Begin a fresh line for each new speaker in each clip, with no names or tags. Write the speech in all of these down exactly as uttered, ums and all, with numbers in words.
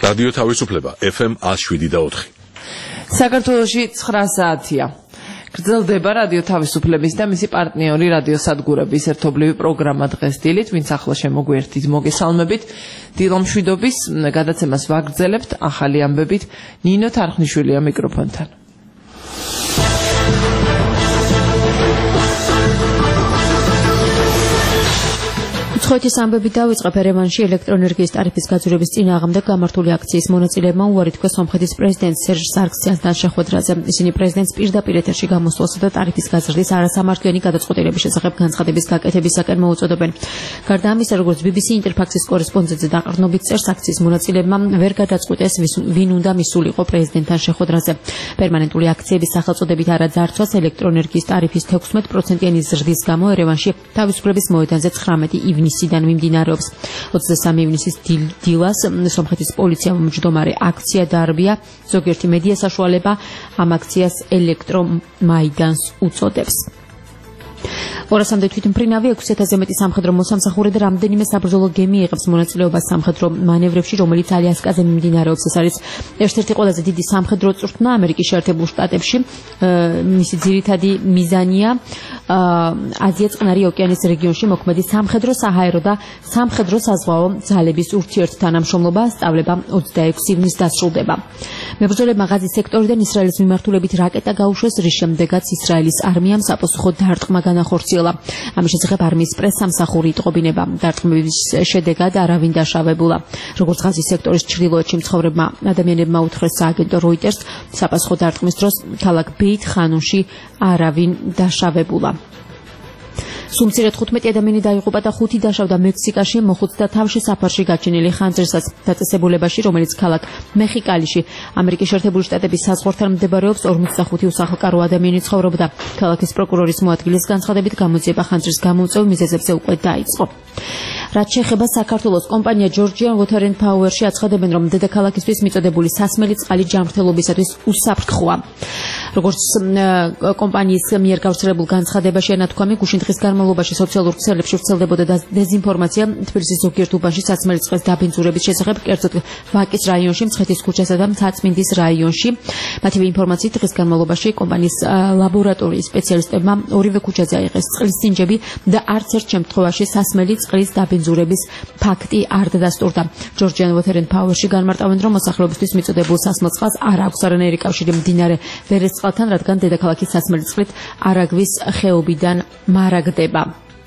რადიო თავისუფლება ეფ ემ one oh seven და four.
საქართველოში ცხრა საათია. გრძელდება რადიო თავისუფლების და მისი პარტნიორი რადიო სადგურების ერთობლივი პროგრამა დღეს დილით, ვინც ახლა შემოგვიერთით, მოგესალმებით. დილომშვიდობის გადაცემას ვაგრძელებთ ახალი ამბებით. ნინო თარხნიშვილია მიკროფონთან.
უცხოეთის ამბებით დავიწყებ. ერევანში ელექტროენერგიის ტარიფის გაძვირების წინააღმდეგ გამართული აქციის მონაწილეებმა უარი თქვეს სომხეთის პრეზიდენტ სერჟ სარგსიანთან შეხვედრაზე. ისინი პრეზიდენტს პირდაპირ ეთერში გამოსვლასა და ტარიფის გაზრდის არასამართლიანი გადაწყვეტილების შესახებ განცხადების გაკეთებისაკენ მოუწოდებენ. გარდა ამისა, როგორც ბი ბი სი ინტერფაქსის კორესპონდენტზე დაყრდნობით წერს, აქციის მონაწილეებმა ვერ გადაწყვიტეს ვინ უნდა მისულიყო პრეზიდენტთან შეხვედრაზე. პერმანენტული აქციების სახელწოდებით არაძარცვას ელექტროენერგიის ტარიფის თექვსმეტ პროცენტიანი ზრდის გამო ერევანში თავისუფლების მოედანზე ცხრამეტი ივნისიდან მიმდინარეობს. ოცდასამი ივნისის დილას სომხეთის პოლიციამ მჯდომარე აქცია დაარბია. ზოგიერთი მედია საშუალება ამ აქციას ელექტრომაიდანს უწოდებს. ორასამდე თვითმფრინავი, ექვსი ათასზე მეტი სამხედრო მოსამსახურე და რამდენიმე საბრძოლო გემი იღებს მონაწილეობას სამხედრო მანევრებში, რომელიც ალიასკაზე მიმდინარეობს. ეს არის ერთ-ერთი ყველაზე დიდი სამხედრო წვრთნა ამერიკის შეერთებულ შტატებში. მისი ძირითადი მიზანია აზია წყნარი ოკეანის რეგიონში მოქმედი სამხედრო, საჰაერო და სამხედრო საზღვაო ძალების ურთიერთთანამშრომლობა სწავლება ოცდაექვსი ივნისს დასრულდება. მებრძოლებმა ღაზის სექტორიდან ისრაელის მიმართულებით რაკეტა გაუშვეს, რის შემდეგაც ისრაელის არმიამ საპასუხო დარტყმა განახორციელა. ამის შესახებ არმიის პრესსამსახური იტყობინება. დარტყმების შედეგად არავინ დაშავებულა. როგორც ღაზის სექტორის ჩრდილოეთში მცხოვრებმა ადამიანებმა უთხრეს სააგენტო როიტერს, საპასუხო დარტყმის დროს ქალაქ ბეით ხანუნში არავინ დაშავებულა. სუმცირად თხუთმეტი ადამიანი დაიღუპა და ხუთი დაშავდა მექსიკაში მოხუცთა თავში საფარში გაჩენილი ხანძრისას დაწესებულებაში, რომელიც ქალაქ მეხიკალიში ამერიკის შეერთებული შტატების საზღვართან მდებარეობს. ორმოცდახუთი უსახლკარო ადამიანი ცხოვრობდა. ქალაქის პროკურორის მოადგილის განცხადებით გამოძიება ხანძრის გამომწვევ მიზეზებზე უკვე დაიწყო. რაც შეეხება საქართველოს, კომპანია Georgian Water and Power-ში აცხადებენ, რომ დედაქალაქისთვის მიწოდებული სასმელი წყალი ჯანმრთელობისათვის უსაფრთხოა. როგორც კომპანიის მიერ გავრცელებულ განცხადებაში ანათქვამი, გუშინ დღის განმავლობაში სოციალურ ქსელებში ვრცელდებოდა დეზინფორმაცია თბილისის ზოგიერთ უბანში სასმელი წყლის დაბინძურების შესახებ, კერძოდ ვაკის რაიონში, მცხეთის ქუჩასა და მცაწმინდის რაიონში. მათივე ინფორმაციით დღის განმავლობაში კომპანიის ლაბორატორიის სპეციალისტებმა ორივე ქუჩაზე აიღეს წყლის სინჯები და არც ერთ შემთხვევაში სასმელი წყლის დაბინძურების ფაქტი არ დასტურდა. Georgian Water and Power-ში განმარტავენ, რომ მოსახლეობისთვის მიწოდებულ სასმელ წყალს არ აქვს არანაირი კავშირი მდინარე ვერესწყალთან, რადგან დედაქალაქის სასმელი წყლით არაგვის ხეობიდან მარაგდება.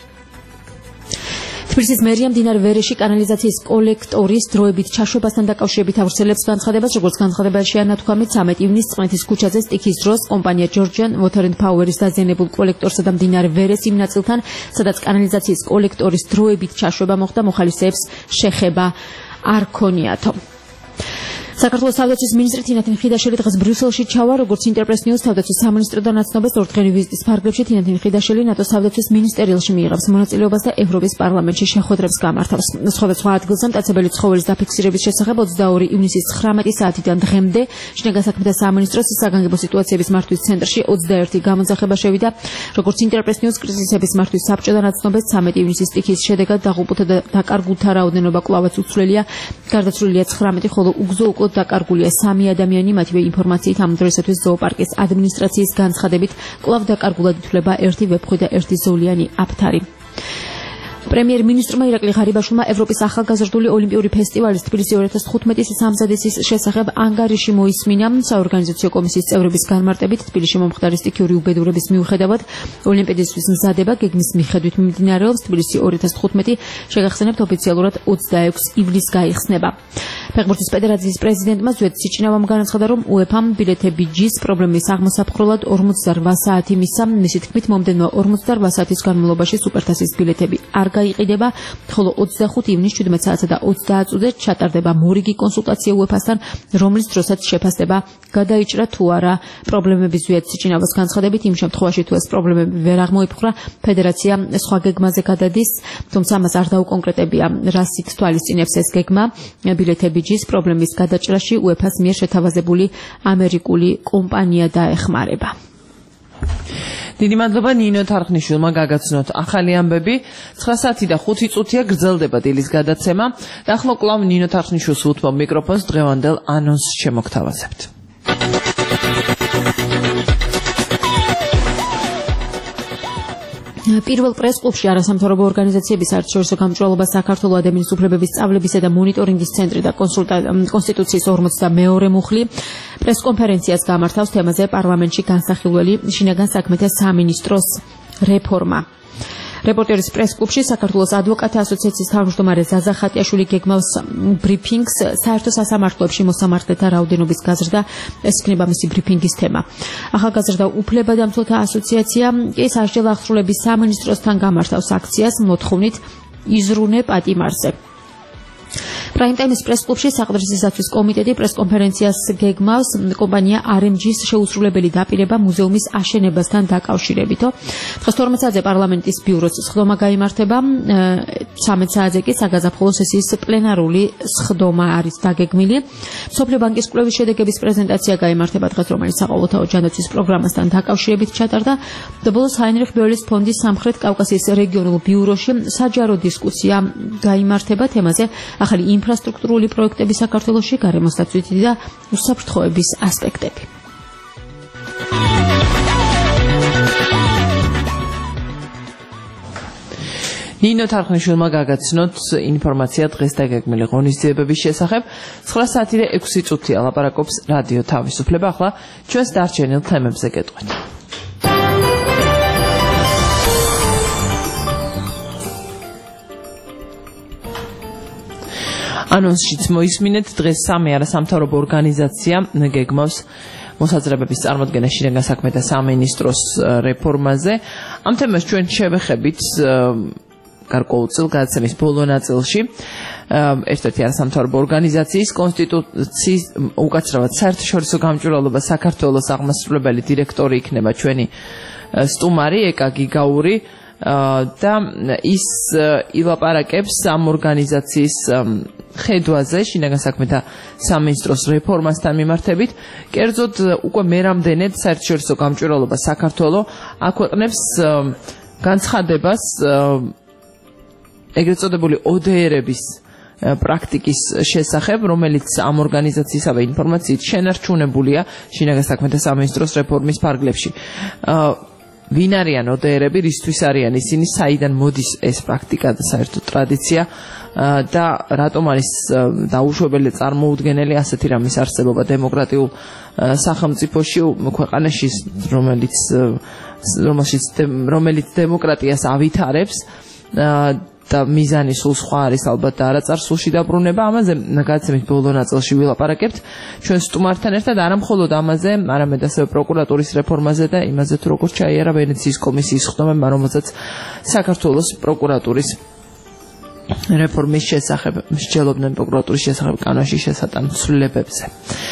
თბილისის მერია მდინარე ვერეში კანალიზაციის კოლექტორის დროებით ჩაშვებასთან დაკავშირებით ავრცელებს განცხადებას, როგორც განცხადებაში ანათქვამით, ცამეტი ივნისს წყნეთის ქუჩაზე სტიქის დროს კომპანია Georgian Water and Power-ის დაზიანებულ კოლექტორსა და მდინარე ვერეს იმ ნაწილთან, სადაც კანალიზაციის კოლექტორის დროებით ჩაშვება მოხდა, მოხალისეებს შეხება არ ქონიათო. საქართველოს თავდაცვის მინისტრი თინათინ ხიდაშელი დღეს ბრიუსელში ჩავა, როგორც ინტერპრეს ნიუს თავდაცვის სამინისტროდან აცნობას ორდღიანი ვიზიტის ფარგლებში თინათინ ხიდაშელი ნატოს თავდაცვის მინისტერიალში მიიღებს მონაწილეობას და ევროპის პარლამენტში შეხვედრებს გამართავს. სხვადასხვა ადგილზე მტაცებელი ცხოველის დაფიქსირების შესახებ ოცდაორი ივნისის ცხრამეტი საათიდან დღემდე შინაგან საქმეთა სამინისტროს საგანგებო სიტუაციების მართვის ცენტრში ოცდაერთი გამოძახება შევიდა. როგორც ინტერპრეს ნიუს კრიზისების მართვის საბჭოდან აცნობას, ცამეტი ივნისის სტიქის შედეგად დაღუპულთა და დაკარგულთა რაოდენობა კვლავაც უცვლელია. გარდაცვლილია ცხრამეტი, ხოლო უგზო უკვე დაკარგულია სამი ადამიანი. მათივე ინფორმაციით ამ დროისათვის ზოოპარკის ადმინისტრაციის განცხადებით კვლავ დაკარგულად ითვლება ერთი ვეფხვი და ერთი ზოლიანი აფთარი. პრემიერ-მინისტრმა ირაკლი ღარიბაშვილმა ევროპის ახალგაზრდული ოლიმპიური ფესტივალის თბილისი ორი ათას თხუთმეტის სამზადისის შესახებ ანგარიში მოისმინა. საორგანიზაციო კომისიის წევრების განმარტებით, თბილისში მომხდარი სტიქიური უბედურების მიუხედავად ოლიმპიადისთვის მზადება გეგმის მიხედვით მიმდინარეობს. თბილისი ორი ათას თხუთმეტი შეგახსენებთ ოფიციალურად ოცდაექვსი ივლისს გაიხსნება. ფეხბურთის ფედერაციის პრეზიდენტმა ზვიად სიჩინავამ განაცხადა, რომ უეფამ ბილეთები ჯის პრობლემის აღმოსაფხრულად ორმოცდარვა საათი მისცა. მისი თქმით, მომდევნო ორმოცდარვა საათის განმავლობაში სუპერთასის ბილეთები არ გაიყიდება, ხოლო ოცდახუთი ივნისს შვიდმეტ საათსა და ოცდაათ წუთზე ჩატარდება მორიგი კონსულტაცია უეფასთან, რომლის დროსაც შეფასდება გადაიჭრა თუ არა პრობლემები. ზვიად სიჩინავას განცხადებით, იმ შემთხვევაში თუ ეს პრობლემები ვერ აღმოიფხვრა, ფედერაცია სხვა გეგმაზე გადადის, თუმცა ამას არ დაუკონკრეტებია, რასით თვალისწინებს ეს გეგმა. ბილეთები ჯის პრობლემის გადაჭრაში უეფას მიერ შეთავაზებული ამერიკული კომპანია დაეხმარება.
დიდი მადლობა ნინო თარხნიშვილმა გაგაცნოთ ახალი ამბები. ცხრა საათი და ხუთი წუთია გრძელდება დილის გადაცემა და ახლა კვლავ ნინო თარხნიშვილს უთმობ მიკროფონს დღევანდელ ანონსს შემოგთავაზებთ.
პირველ პრეს-კლუბში არასამთავრობო ორგანიზაციების საერთაშორისო გამჭვირვალობა საქართველოს ადამიანის უფლებების სწავლებისა და მონიტორინგის ცენტრი და კონსტიტუციის ორმოცდამეორე მუხლი პრეს-კონფერენციას გამართავს თემაზე პარლამენტში განსახილველი შინაგან საქმეთა სამინისტროს რეფორმა. რეპორტერის პრეს-კლუბში საქართველოს ადვოკატთა ასოციაციის თავმჯდომარე ზაზა ხატიაშვილი გეგმავს ბრიფინგს საერთო სასამართლოებში მოსამართლეთა რაოდენობის გაზრდა. ეს იქნება მისი ბრიფინგის თემა. ახალგაზრდა უფლებადამცველთა ასოციაცია კი სასჯელ აღსრულების სამინისტროსთან გამართავს აქციას მოთხოვნით იზრუნე პატიმარზე. პრაიმტაიმის პრეს-კლუბში საყდრისისათვის კომიტეტი პრეს-კონფერენციას გეგმავს კომპანია არ ემ ჯის შეუსრულებელი დაპირება მუზეუმის აშენებასთან დაკავშირებითო. დღეს თორმეტ საათზე პარლამენტის ბიუროს სხდომა გაიმართება. ცამეტ საათზე კი საგაზაფხულო სესიის პლენარული სხდომა არის დაგეგმილი. მსოფლიო ბანკის კვლევის შედეგების პრეზენტაცია გაიმართება დღეს, რომელიც საყოველთაო ჯანდაცვის პროგრამასთან დაკავშირებით ჩატარდა. და ბოლოს ჰაინრიხ ბეულის ფონდის სამხრეთ კავკასიის რეგიონულ ბიუროში საჯარო დისკუსია გაიმართება თემაზე ახალი ინფრასტრუქტურული პროექტები საქართველოში, გარემოს დაცვითი და უსაფრთხოების ასპექტები.
ნინო თარხნიშვილმა გაგაცნოთ ინფორმაცია დღეს დაგეგმილი ღონისძიებების შესახებ. ცხრა საათი და ექვსი წუთია ლაპარაკობს რადიო თავისუფლება. ახლა ჩვენს დარჩენილ თემებზე გეტყვით. ანონსშიც მოისმინეთ, დღეს სამი არასამთავრობო ორგანიზაცია გეგმავს მოსაზრებების წარმოდგენა შინაგან საქმეთა სამინისტროს რეფორმაზე. ამ თემას ჩვენ შევეხებით გარკვეულწილ გადაცემის ბოლო ნაწილში. ერთ-ერთი არასამთავრობო ორგანიზაციის კონსტიტუციის უკაცრავად საერთაშორისო გამჭვირვალობა საქართველოს აღმასრულებელი დირექტორი იქნება ჩვენი სტუმარი ეკა გიგაური. და ის ილაპარაკებს ამ ორგანიზაციის ხედვაზე შინაგან საქმეთა სამინისტროს რეფორმასთან მიმართებით. კერძოდ უკვე მერამდენედ საერთაშორისო გამჭვირვალობა საქართველოს აქვეყნებს განცხადებას ეგრეთ წოდებული ო დე ერების პრაქტიკის შესახებ, რომელიც ამ ორგანიზაციისავე ინფორმაციით შენარჩუნებულია შინაგან საქმეთა სამინისტროს რეფორმის ფარგლებში. ვინ არიან ო დე ერები, რისთვის არიან ისინი, საიდან მოდის ეს პრაქტიკა და საერთო ტრადიცია და რატომ არის დაუშვებელი წარმოუდგენელი ასეთი რამის არსებობა დემოკრატიულ სახელმწიფოში, ქვეყანაში, რომელიც რომელშიც რომელიც დემოკრატიას ავითარებს და მიზანი სულ სხვა არის ალბათ და არაწარსულში დაბრუნება. ამაზე გადაცემის ბოლო ნაწილში ვილაპარაკებთ ჩვენ სტუმართან ერთად, არა მხოლოდ ამაზე, არამედ ასევე პროკურატურის რეფორმაზე და იმაზე, თუ როგორ ჩაიარა ვენეციის კომისიის სხდომებმა, რომელზეც საქართველოს პროკურატურის რეფორმის შესახებ მსჯელობდნენ პროკურატურის შესახებ კანონში შესატან ცვლილებებზე.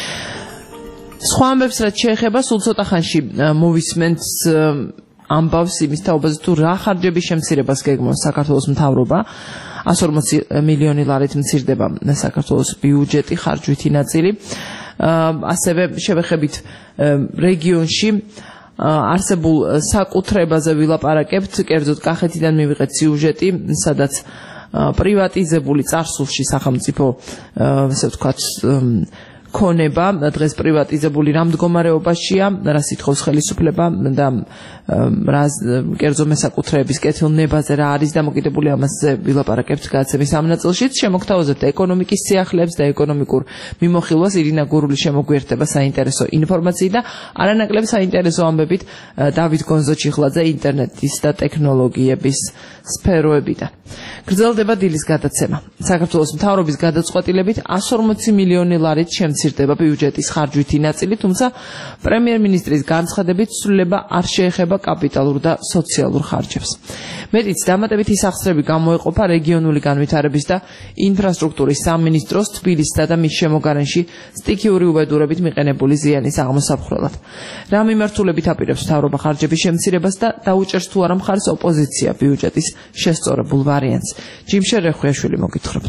სხვა ამბებს რაც შეეხება, სულ ცოტა ხანში მოვისმენთ ამბავს იმის თაობაზე, თუ რა ხარჯების შემცირებას გეგმავს საქართველოს მთავრობა. εκατს ორმოცი მილიონი ლარით მცირდება საქართველოს ბიუჯეტი, ხარჯვითი ნაწილი. ასევე შევეხებით რეგიონში არსებულ საკუთრებაზე ვილაპარაკებთ, კერძოდ კახეთიდან მივიღეთ სიუჟეტი, სადაც პრივატიზებული წარსულში სახელმწიფო, ასე ვთქვათ, ქონება დღეს პრივატიზებული რა მდგომარეობაშია, რა სითხოვს ხელისუფლება და რა კერძო მესაკუთრეების კეთილნებაზე რა არის დამოკიდებული, ამაზე ვილაპარაკებთ გადაცემის ამ ნაწილშიც. შემოგთავაზებთ ეკონომიკის სიახლეებს და ეკონომიკურ მიმოხილვას. ირინა გურული შემოგვიერთდება საინტერესო ინფორმაციით და არანაკლებ საინტერესო ამბებით დავით გონზოჩიხლაძე ინტერნეტის და ტექნოლოგიების სფეროებიდან. გრძელდება დილის გადაცემა. საქართველოს მთავრობის გადაწყვეტილებით εκατს ორმოცი მილიონი ლარით შემცირდება ბიუჯეტის ხარჯვითი ნაწილი, თუმცა პრემიერ-მინისტრის განცხადებით ცვლილება არ შეეხება კაპიტალურ და სოციალურ ხარჯებს. მეტიც დამატებითი სახსრები გამოეყოფა რეგიონული განვითარების და ინფრასტრუქტურის სამინისტროს თბილისსა და მის შემოგარენში სტიქიური უბედურებით მიყენებული ზიანის აღმოსაფხრელად. რა მიმართულებით აპირებს მთავრობა ხარჯების შემცირებას და დაუჭერს თუ არა მხარს ოპოზიცია ბიუჯეტის შესწორებულ ვარიანტს. ჯიმშე რეხვიაშვილი მოგითხრობთ.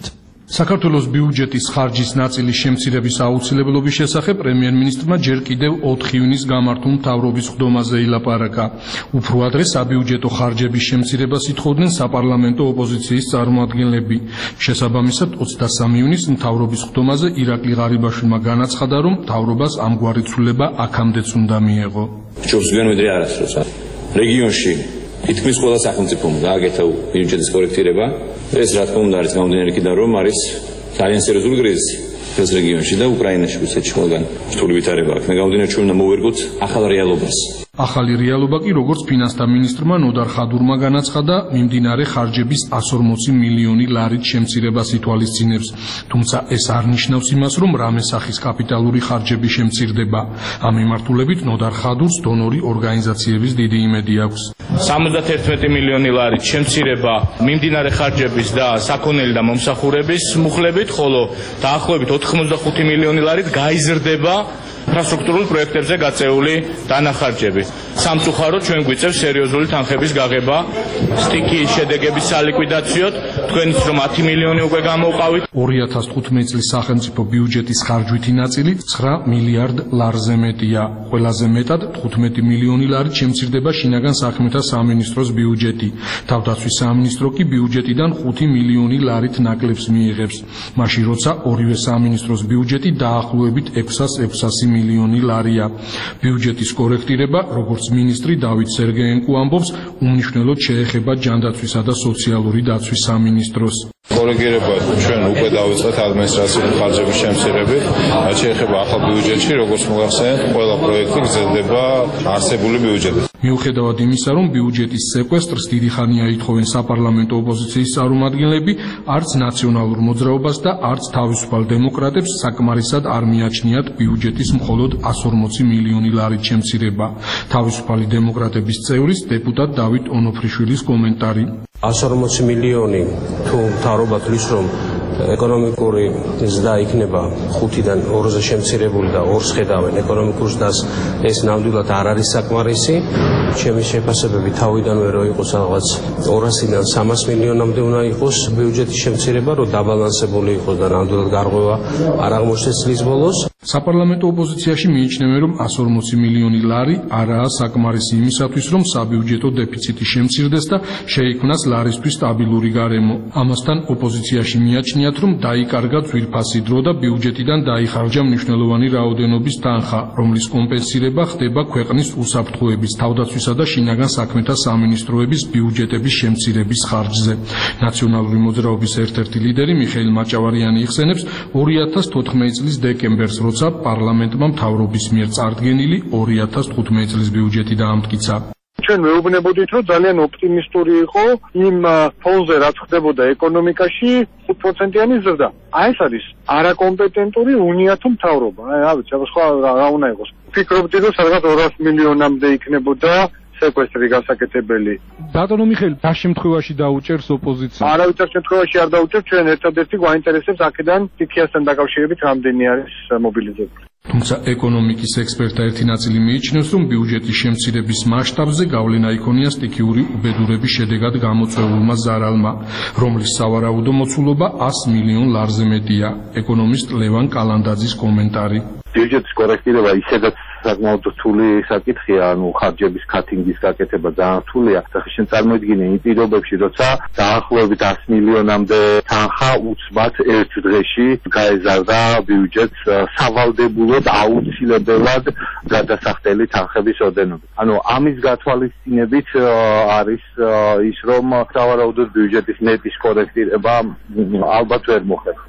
საქართველოს ბიუჯეტის ხარჯის ნაწილის შემცირების აუცილებლობის შესახებ პრემიერ-მინისტრმა ჯერ კიდევ ოთხი ივნის გამართულ მთავრობის ხდომაზე ილაპარაკა. Უფრო ადრე საბიუჯეტო ხარჯების შემცირებას ითხოვდნენ საპარლამენტო ოპოზიციის წარმომადგენლები. შესაბამისად, ოცდასამი ივნის მთავრობის ხდომაზე ირაკლი ღარიბაშვილმა განაცხადა, რომ მთავრობას ამგვარი ცვლილება აქამდეც უნდა მიეღო.
ჩვენვიდრე არასდროს რეგიონში თითქმის ყველა სახელმწიფომ გააკეთა ბიუჯეტის კორექტირება. ეს რა თქმა უნდა არის გამომდინარე იქიდან, რომ არის ძალიან სერიოზული კრიზისი ეს რეგიონში და უკრაინაში რუსეთში ყველგან რთული ვითარება აქვს. გამომდინარე ჩვენ უნდა მოვერგოთ ახალ რეალობას.
ახალი რეალობა კი როგორც ფინანსთა მინისტრმა ნოდარ ხადურმა განაცხადა, მიმდინარე ხარჯების εκατს ორმოცი მილიონი ლარით შემცირებას ითვალისწინებს. თუმცა ეს არ ნიშნავს იმას, რომ რამე სახის კაპიტალური ხარჯები შემცირდება. ამ მიმართულებით ნოდარ ხადურს დონორი ორგანიზაციების დიდი იმედი აქვს.
სამოცდაერთმეტი მილიონი ლარით შემცირება მიმდინარე ხარჯების და საქონელი და მომსახურების მუხლებით, ხოლო დაახლოებით ოთხმოცდახუთი მილიონი ლარით გაიზრდება ინფრასტრუქტურულ პროექტებზე გაწეული დანახარჯები. სამწუხაროდ ჩვენ გვიწევს სერიოზული თანხების გაღება სტიქიის შედეგების სალიკვიდაციოდ, თქვენიც რომ ათი მილიონი უკვე გამოვყავით.
ორი ათას თხუთმეტი წლის სახელმწიფო ბიუჯეტის ხარჯვითი ნაწილი ცხრა მილიარდ ლარზე მეტია. ყველაზე მეტად თხუთმეტი მილიონი ლარით შემცირდება შინაგან საქმეთა სამინისტროს ბიუჯეტი. თავდაცვის სამინისტრო კი ბიუჯეტიდან ხუთი მილიონი ლარით ნაკლებს მიიღებს. მაშინ როცა ორივე სამინისტროს ბიუჯეტი დაახლოებით ექვსას ექვსასი მილიონი ლარია. ბიუჯეტის კორექტირება, როგორც მინისტრი დავით სერგეენკო ამბობს, უმნიშვნელოდ შეეხება ჯანდაცვისა და სოციალური დაცვის სამინისტროს.
კორექტირება ჩვენ უკვე დავიწყეთ ადმინისტრაციული ხარჯების შემცირებით, რაც შეეხება ახალ ბიუჯეტში, როგორც მოგახსენეთ, ყველა პროექტი გრძელდება არსებული ბიუჯეტით.
მიუხედავად იმისა, რომ ბიუჯეტის სეკვესტრს დიდი ხანია ითხოვენ საპარლამენტო ოპოზიციის წარმომადგენლები, არც ნაციონალურ მოძრაობას და არც თავისუფალ დემოკრატებს საკმარისად არ მიაჩნიათ ბიუჯეტის მხოლოდ εκατს ორმოცი მილიონი ლარით შემცირება. თავისუფალი დემოკრატების წევრის დეპუტატ დავით ონოფრიშვილის კომენტარი.
εκατს ორმოცი მილიონი თუ მთავრობა თვლის, რომ ეკონომიკური ზრდა იქნება ხუთიდან ორზე შემცირებული და ორს ხედავენ ეკონომიკურ ზრდას, ეს ნამდვილად არ არის საკმარისი. ჩემი შეფასებები თავიდანვე რო იყოს რაღაც ორასიდან სამას მილიონამდე უნდა იყოს ბიუჯეტის შემცირება, რომ დაბალანსებული იყოს და ნამდვილად გარღვევა არ აღმოჩნდეს წლის ბოლოს.
საპარლამენტო ოპოზიციაში მიიჩნევენ, რომ εκατს ორმოცი მილიონი ლარი არაა საკმარისი იმისათვის, რომ საბიუჯეტო დეფიციტი შემცირდეს და შეიქმნას ლარისთვის სტაბილური გარემო. ამასთან ოპოზიციაში მიაჩნიათ, რომ დაიკარგა ძვირფასი დრო და ბიუჯეტიდან დაიხარჯა მნიშვნელოვანი რაოდენობის თანხა, რომლის კომპენსირება ხდება ქვეყნის უსაფრთხოების, თავდაცვისა და შინაგან საქმეთა სამინისტროების ბიუჯეტების შემცირების ხარჯზე. ნაციონალური მოძრაობის ერთ-ერთი ლიდერი მიხეილ მაჭავარიანი იხსენებს ორი ათას თოთხმეტი წლის დეკემბერს, როცა პარლამენტმა მთავრობის მიერ წარდგენილი ორი ათას თხუთმეტი წლის ბიუჯეტი დაამტკიცა.
ჩვენ მეუბნებოდით, რომ ძალიან ოპტიმისტური იყო იმ ფონზე, რაც ხდებოდა ეკონომიკაში, ხუთ პროცენტიანი ზრდა. აი ეს არის არაკომპეტენტური უნიათო მთავრობა. აი, რა ვიცი, სხვა რა უნდა იყოს. ფიქრობდი, რომ სადღაც ორას მილიონამდე იქნებოდა სეკვესტრი გასაკეთებელი.
ბატონო მიხეილ, რა შემთხვევაში დაუჭერს ოპოზიცია?
არავითარ შემთხვევაში არ დაუჭერს, ჩვენ ერთადერთი გვაინტერესებს აქედან სტიქიასთან დაკავშირებით რამდენი არის მობილიზებული.
თუმცა ეკონომიკის ექსპერტთა ერთი ნაწილი მიიჩნევს, რომ ბიუჯეტის შემცირების მასშტაბზე გავლენა იქონია სტიქიური უბედურების შედეგად გამოწვეულმა ზარალმა, რომლის სავარაუდო მოცულობა εκατს მილიონ ლარზე მეტია. ეკონომისტ ლევან კალანდაძის კომენტარი.
ბიუჯეტის კორექტირება ისედაც საკმაოდ რთული საკითხია, ანუ ხარჯების კატინგის გაკეთება ძალიან რთულია. შენ წარმოიდგინე იმ პირობებში, როცა დაახლოებით εκατს მილიონამდე თანხა უცბად ერთ დღეში გაეზარდა ბიუჯეტს სავალდებულოდ აუცილებლად გადასახდელი თანხების ოდენობით. ანუ ამის გათვალისწინებით არის ის, რომ სავარაუდოდ ბიუჯეტის ნეტის კორექტირება ალბათ ვერ მოხერხდება.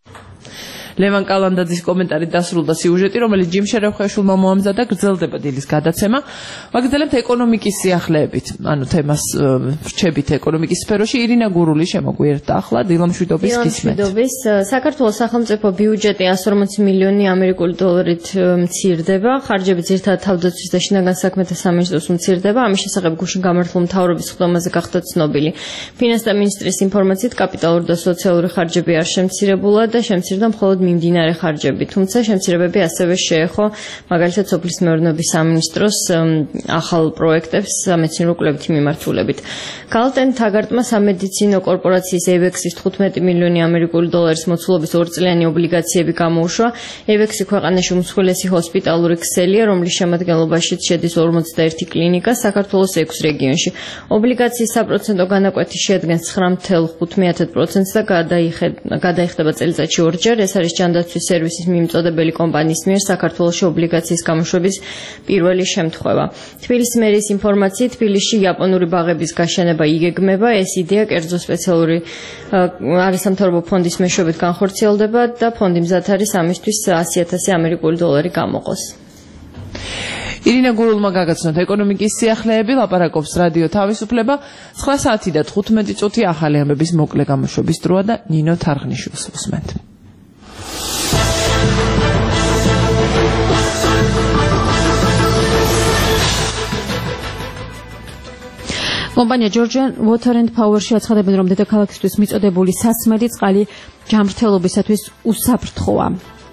ლევან კალანდაძის კომენტარი დასრულდა სიუჟეტი, რომელიც ჯიმ შერევხეშვილმა მოამზადა, გრძელდება დილის გადაცემა. ვაგრძელებთ ეკონომიკის სიახლეებით, ანუ თემას ვრჩებით ეკონომიკის სფეროში. ირინა გურული შემოგვიერთდა ახლა დილამშვიდობის გისმენთ.
დილამშვიდობის. საქართველოს სახელმწიფო ბიუჯეტი εκατს ორმოცი მილიონი ამერიკული დოლარით მცირდება. ხარჯები ძირითადად თავდაცვის და შინაგან საქმეთა სამინისტროს მცირდება. ამის შესახებ გუშინ გამართულ მთავრობის ხდომაზე გახდა ცნობილი. ფინანსთა მინისტრის ინფორმაციით კაპიტალური და სოციალური ხარჯები არ შემცირებულა და შემცირდა მხოლოდ მიმდინარე ხარჯები, თუმცა შემცირებები ასევე შეეხო მაგალითად სოფლის მეურნეობის სამინისტროს ახალ პროექტებს სამეცნიერო კვლევითი მიმართულებით. Galten Tagartma სამედიცინო კორპორაციის ევექსის თხუთმეტი მილიონი ამერიკული დოლარის მოცულობის ორწლიანი ობლიგაციები გამოუშვა. ევექსი ქვეყანაში უმსხვილესი ჰოსპიტალური ქსელია, რომლის შემადგენლობაში შედის ორმოცდაერთი კლინიკა საქართველოს ექვს რეგიონში. ობლიგაციის საპროცენტო განაკვეთი შეადგენს ცხრა ათეულ ხუთმეტ პროცენტს და გადაიხდება წელიწადში ორჯერ. ეს არის ჯანდაცვის სერვისის მიმწოდებელი კომპანიის მიერ საქართველოში ობლიგაციის გამოშვების პირველი შემთხვევა. თბილისის მერის ინფორმაციით, თბილისში იაპონური ბაღების გაშენება იგეგმება. ეს იდეა კერძო სპეციალური არასამთავრობო ფონდის მეშვეობით განხორციელდება და ფონდი მზად არის ამისთვის ასი ათასი ამერიკული დოლარი გამოყოს.
ირინა გურულმა გაგაცნოთ ეკონომიკის სიახლეები, ლაპარაკობს რადიო თავისუფლება. ცხრა საათი და თხუთმეტი წუთი ახალი ამბების მოკლე გამოშვების დროა და ნინო თარღნიშვილს უსმენთ. კომპანია Georgian Water and Power-ში აცხადებენ, რომ დედაქალაქისთვის მიწოდებული სასმელი წყალი ჯანმრთელობისათვის უსაფრთხოა.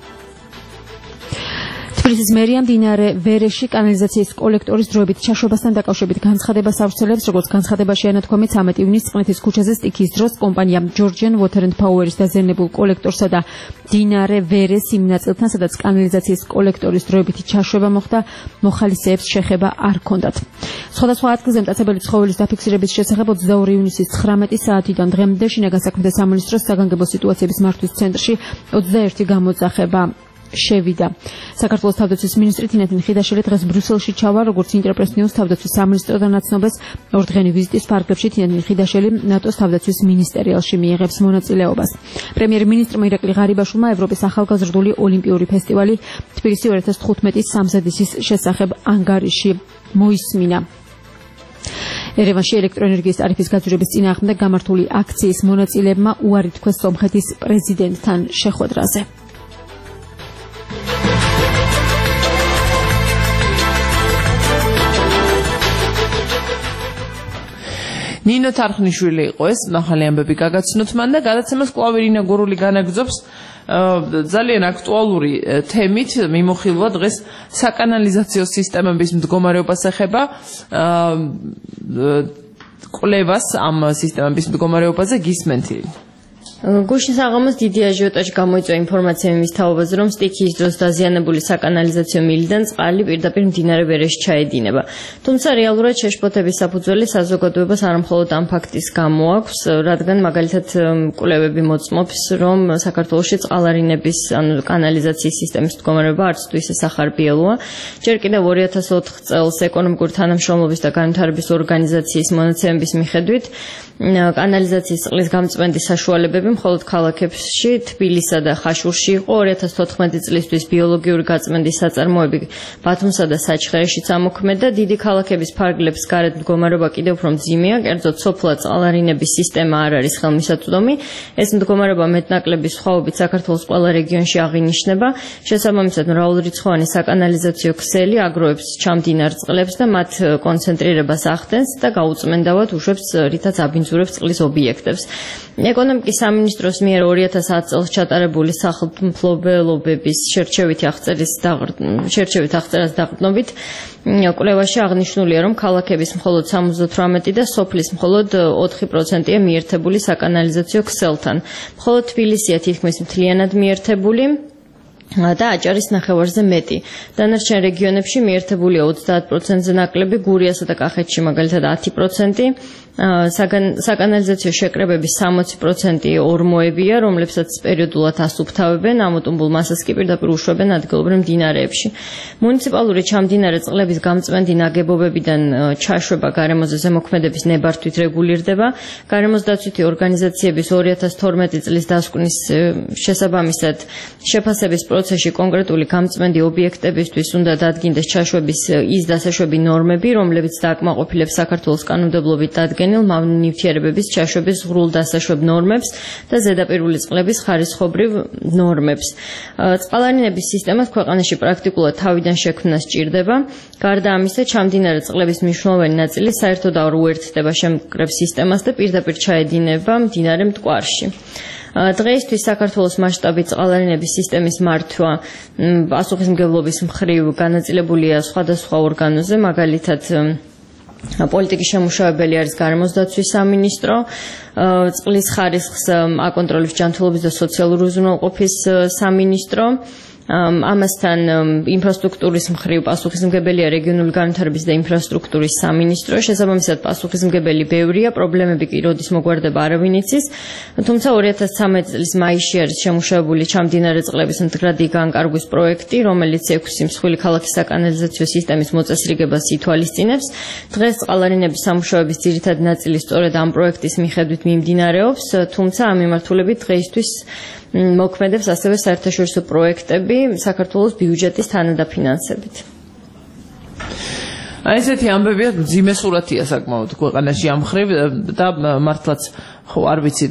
თბილისის მერია მდინარე ვერეში კანალიზაციის კოლექტორის დროებით ჩაშვებასთან დაკავშირებით განცხადებას ავრცელებს, როგორც განცხადებაში ანათქვამით ცამეტი ივნისს წყნეთის ქუჩაზე სტიქიის დროს კომპანია Georgian Water and Power-ის დაზიანებულ კოლექტორსა და მდინარე ვერეს იმ ნაწილთან, სადაც კანალიზაციის კოლექტორის დროებითი ჩაშვება მოხდა, მოხალისეებს შეხება არ ჰქონდათ. სხვადასხვა ადგილზე მტაცებელი ცხოველის დაფიქსირების შესახებ ოცდაორი ივნისის ცხრამეტი საათიდან დღემდე შინაგან საქმეთა სამინისტროს საგანგებო სიტუაციების მართვის ცენტრში ოცდაერთი გამოძახება შევიდა. საქართველოს თავდაცვის მინისტრი თინათინ ხიდაშელი დღეს ბრიუსელში ჩავა, როგორც ინტერპრეს ნიუს თავდაცვის სამინისტროდან აცნობს. ორდღიანი ვიზიტის ფარგლებში თინათინ ხიდაშელი ნატოს თავდაცვის მინისტერიალში მიიღებს მონაწილეობას. პრემიერ-მინისტრმა ირაკლი ღარიბაშვილმა ევროპის ახალგაზრდული ოლიმპიური ფესტივალი თბილისი ორი ათას თხუთმეტის სამზადისის შესახებ ანგარიში მოისმინა. ერევანში ელექტროენერგიის ტარიფის გაძვირების წინააღმდეგ გამართული აქციის მონაწილეებმა უარი თქვეს სომხეთის პრეზიდენტთან შეხვედრაზე. ნინო თარხნიშვილი იყო ეს ახალი ამბები გაგაცნოთ მან და გადაცემას კვლავ ირინა გურული განაგრძობს ძალიან აქტუალური თემით მიმოხილვა დღეს საკანალიზაციო სისტემების მდგომარეობას ეხება კვლევას ამ სისტემების მდგომარეობაზე გისმენთ ირინა.
გუშინ საღამოს დიდი აჟიოტაჟი გამოიწვია ინფორმაცია იმის თაობაზე, რომ სტიქიის დროს დაზიანებული საკანალიზაციო მილიდან წყალი პირდაპირ მდინარე ვერეში ჩაედინება. თუმცა რეალურად შეშფოთების საფუძველი საზოგადოებას არამხოლოდ ამ ფაქტის გამო აქვს, რადგან მაგალითად კვლევები მოწმობს, რომ საქართველოში წყალარინების ანუ კანალიზაციის სისტემის მდგომარეობა არც თუ ისე სახარბიელოა. ჯერ კიდევ ორი ათას ოთხ წელს ეკონომიკური თანამშრომლობის და განვითარების ორგანიზაციის მონაცემების მიხედვით კანალიზაციის წყლის გამწვენდის საშუალებები მხოლოდ ქალაქებში თბილისსა და ხაშურში იყო. ორი ათას თოთხმეტი წლისთვის ბიოლოგიური გაწმენდის საწარმოები ბათუმსა და საჩხერეშიც ამოქმედა. დიდი ქალაქების ფარგლებს გარეთ მდგომარეობა კიდევ უფრო მძიმეა, კერძოდ სოფლად წყალარინების სისტემა არ არის ხელმისაწვდომი. ეს მდგომარეობა მეტნაკლების სხვაობით საქართველოს ყველა რეგიონში აღინიშნება. შესაბამისად, მრავალრიცხოვანი საკანალიზაციო ქსელი აგროვებს ჩამდინარ წყლებს და მათ კონცენტრირებას ახდენს და გაუწმენდავად უშვებს, რითაც აბინძურებს წყლის ობიექტებს. ეკონომიკის სამინისტროს მიერ ორი ათას ათი წელს ჩატარებული სახელმწიფოებების შერჩევითი აღწერის შერჩევით აღწერას დაყრდნობით კვლევაში აღნიშნულია, რომ ქალაქების მხოლოდ სამოცდათვრამეტი და სოფლის მხოლოდ ოთხი პროცენტია მიერთებული საკანალიზაციო ქსელთან. მხოლოდ თბილისია თითქმის მთლიანად მიერთებული და აჭარის ნახევარზე მეტი. დანარჩენ რეგიონებში მიერთებულია ოცდაათ პროცენტზე ნაკლები, გურიასა და კახეთში მაგალითად ათი პროცენტი. საკანალიზაციო შეკრებების სამოცი პროცენტი ორმოებია, რომლებსაც პერიოდულად ასუფთავებენ, ამოტუმბულ მასას კი პირდაპირ უშვებენ ადგილობრივ მდინარეებში. მუნიციპალური ჩამდინარე წყლების გამწვენდი ნაგებობებიდან ჩაშვება გარემოზე ზემოქმედების ნებართვით რეგულირდება. გარემოსდაცვითი ორგანიზაციების ორი ათას თორმეტი წლის დასკვნის შესაბამისად შეფასების პროცესში კონკრეტული გამწვენდი ობიექტებისთვის უნდა დადგინდეს ჩაშვების ის დასაშვები ნორმები, რომლებიც დააკმაყოფილებს საქართველოს კანონმდებლობით დადგენილ წარმოუდგენელ ნივთიერებების ჩაშვების ღრულ დასაშვებ ნორმებს და ზედაპირული წყლების ხარისხობრივ ნორმებს. წყალარინების სისტემას ქვეყანაში პრაქტიკულად თავიდან შექმნა სჭირდება. გარდა ამისა, ჩამდინარე წყლების მნიშვნელოვანი ნაწილი საერთოდაო უერთდება შემკრებ სისტემას და პირდაპირ ჩაედინება მდინარე მტკვარში. დღეისთვის საქართველოს მასშტაბით წყალარინების სისტემის მართვა პასუხისმგებლობის მხრივ განაწილებულია სხვადასხვა ორგანოზე, მაგალითად პოლიტიკის შემუშავებელი არის გარემოს დაცვის სამინისტრო, წყლის ხარისხს აკონტროლებს ჯანმრთელობის და სოციალური უზრუნველყოფის სამინისტრო, ამასთან ინფრასტრუქტურის მხრივ პასუხისმგებელია რეგიონული განვითარების და ინფრასტრუქტურის სამინისტრო. შესაბამისად პასუხისმგებელი ბევრია, პრობლემები კი როდის მოგვარდება არავინ იცის. თუმცა ორი ათას ცხრამეტი წლის მაისში არის შემუშავებული ჩამდინარე წყლების მდგრადი განკარგვის პროექტი, რომელიც ექვსი მსხვილი ქალაქის საკანალიზაციო სისტემის მოწესრიგებას ითვალისწინებს. დღეს წყალარინების სამუშაოების ძირითადი ნაწილი სწორედ ამ პროექტის მიხედვით მიმდინარეობს, თუმცა ამ მიმართულებით დღეისთვის მოქმედებს ასევე საერთაშორისო პროექტები საქართველოს ბიუჯეტის თანადაფინანსებით.
აი ესეთი ამბებია, ძიმე სურათია საკმაოდ ქვეყანაში ამ მხრივ და მართლაც ხო არ ვიცი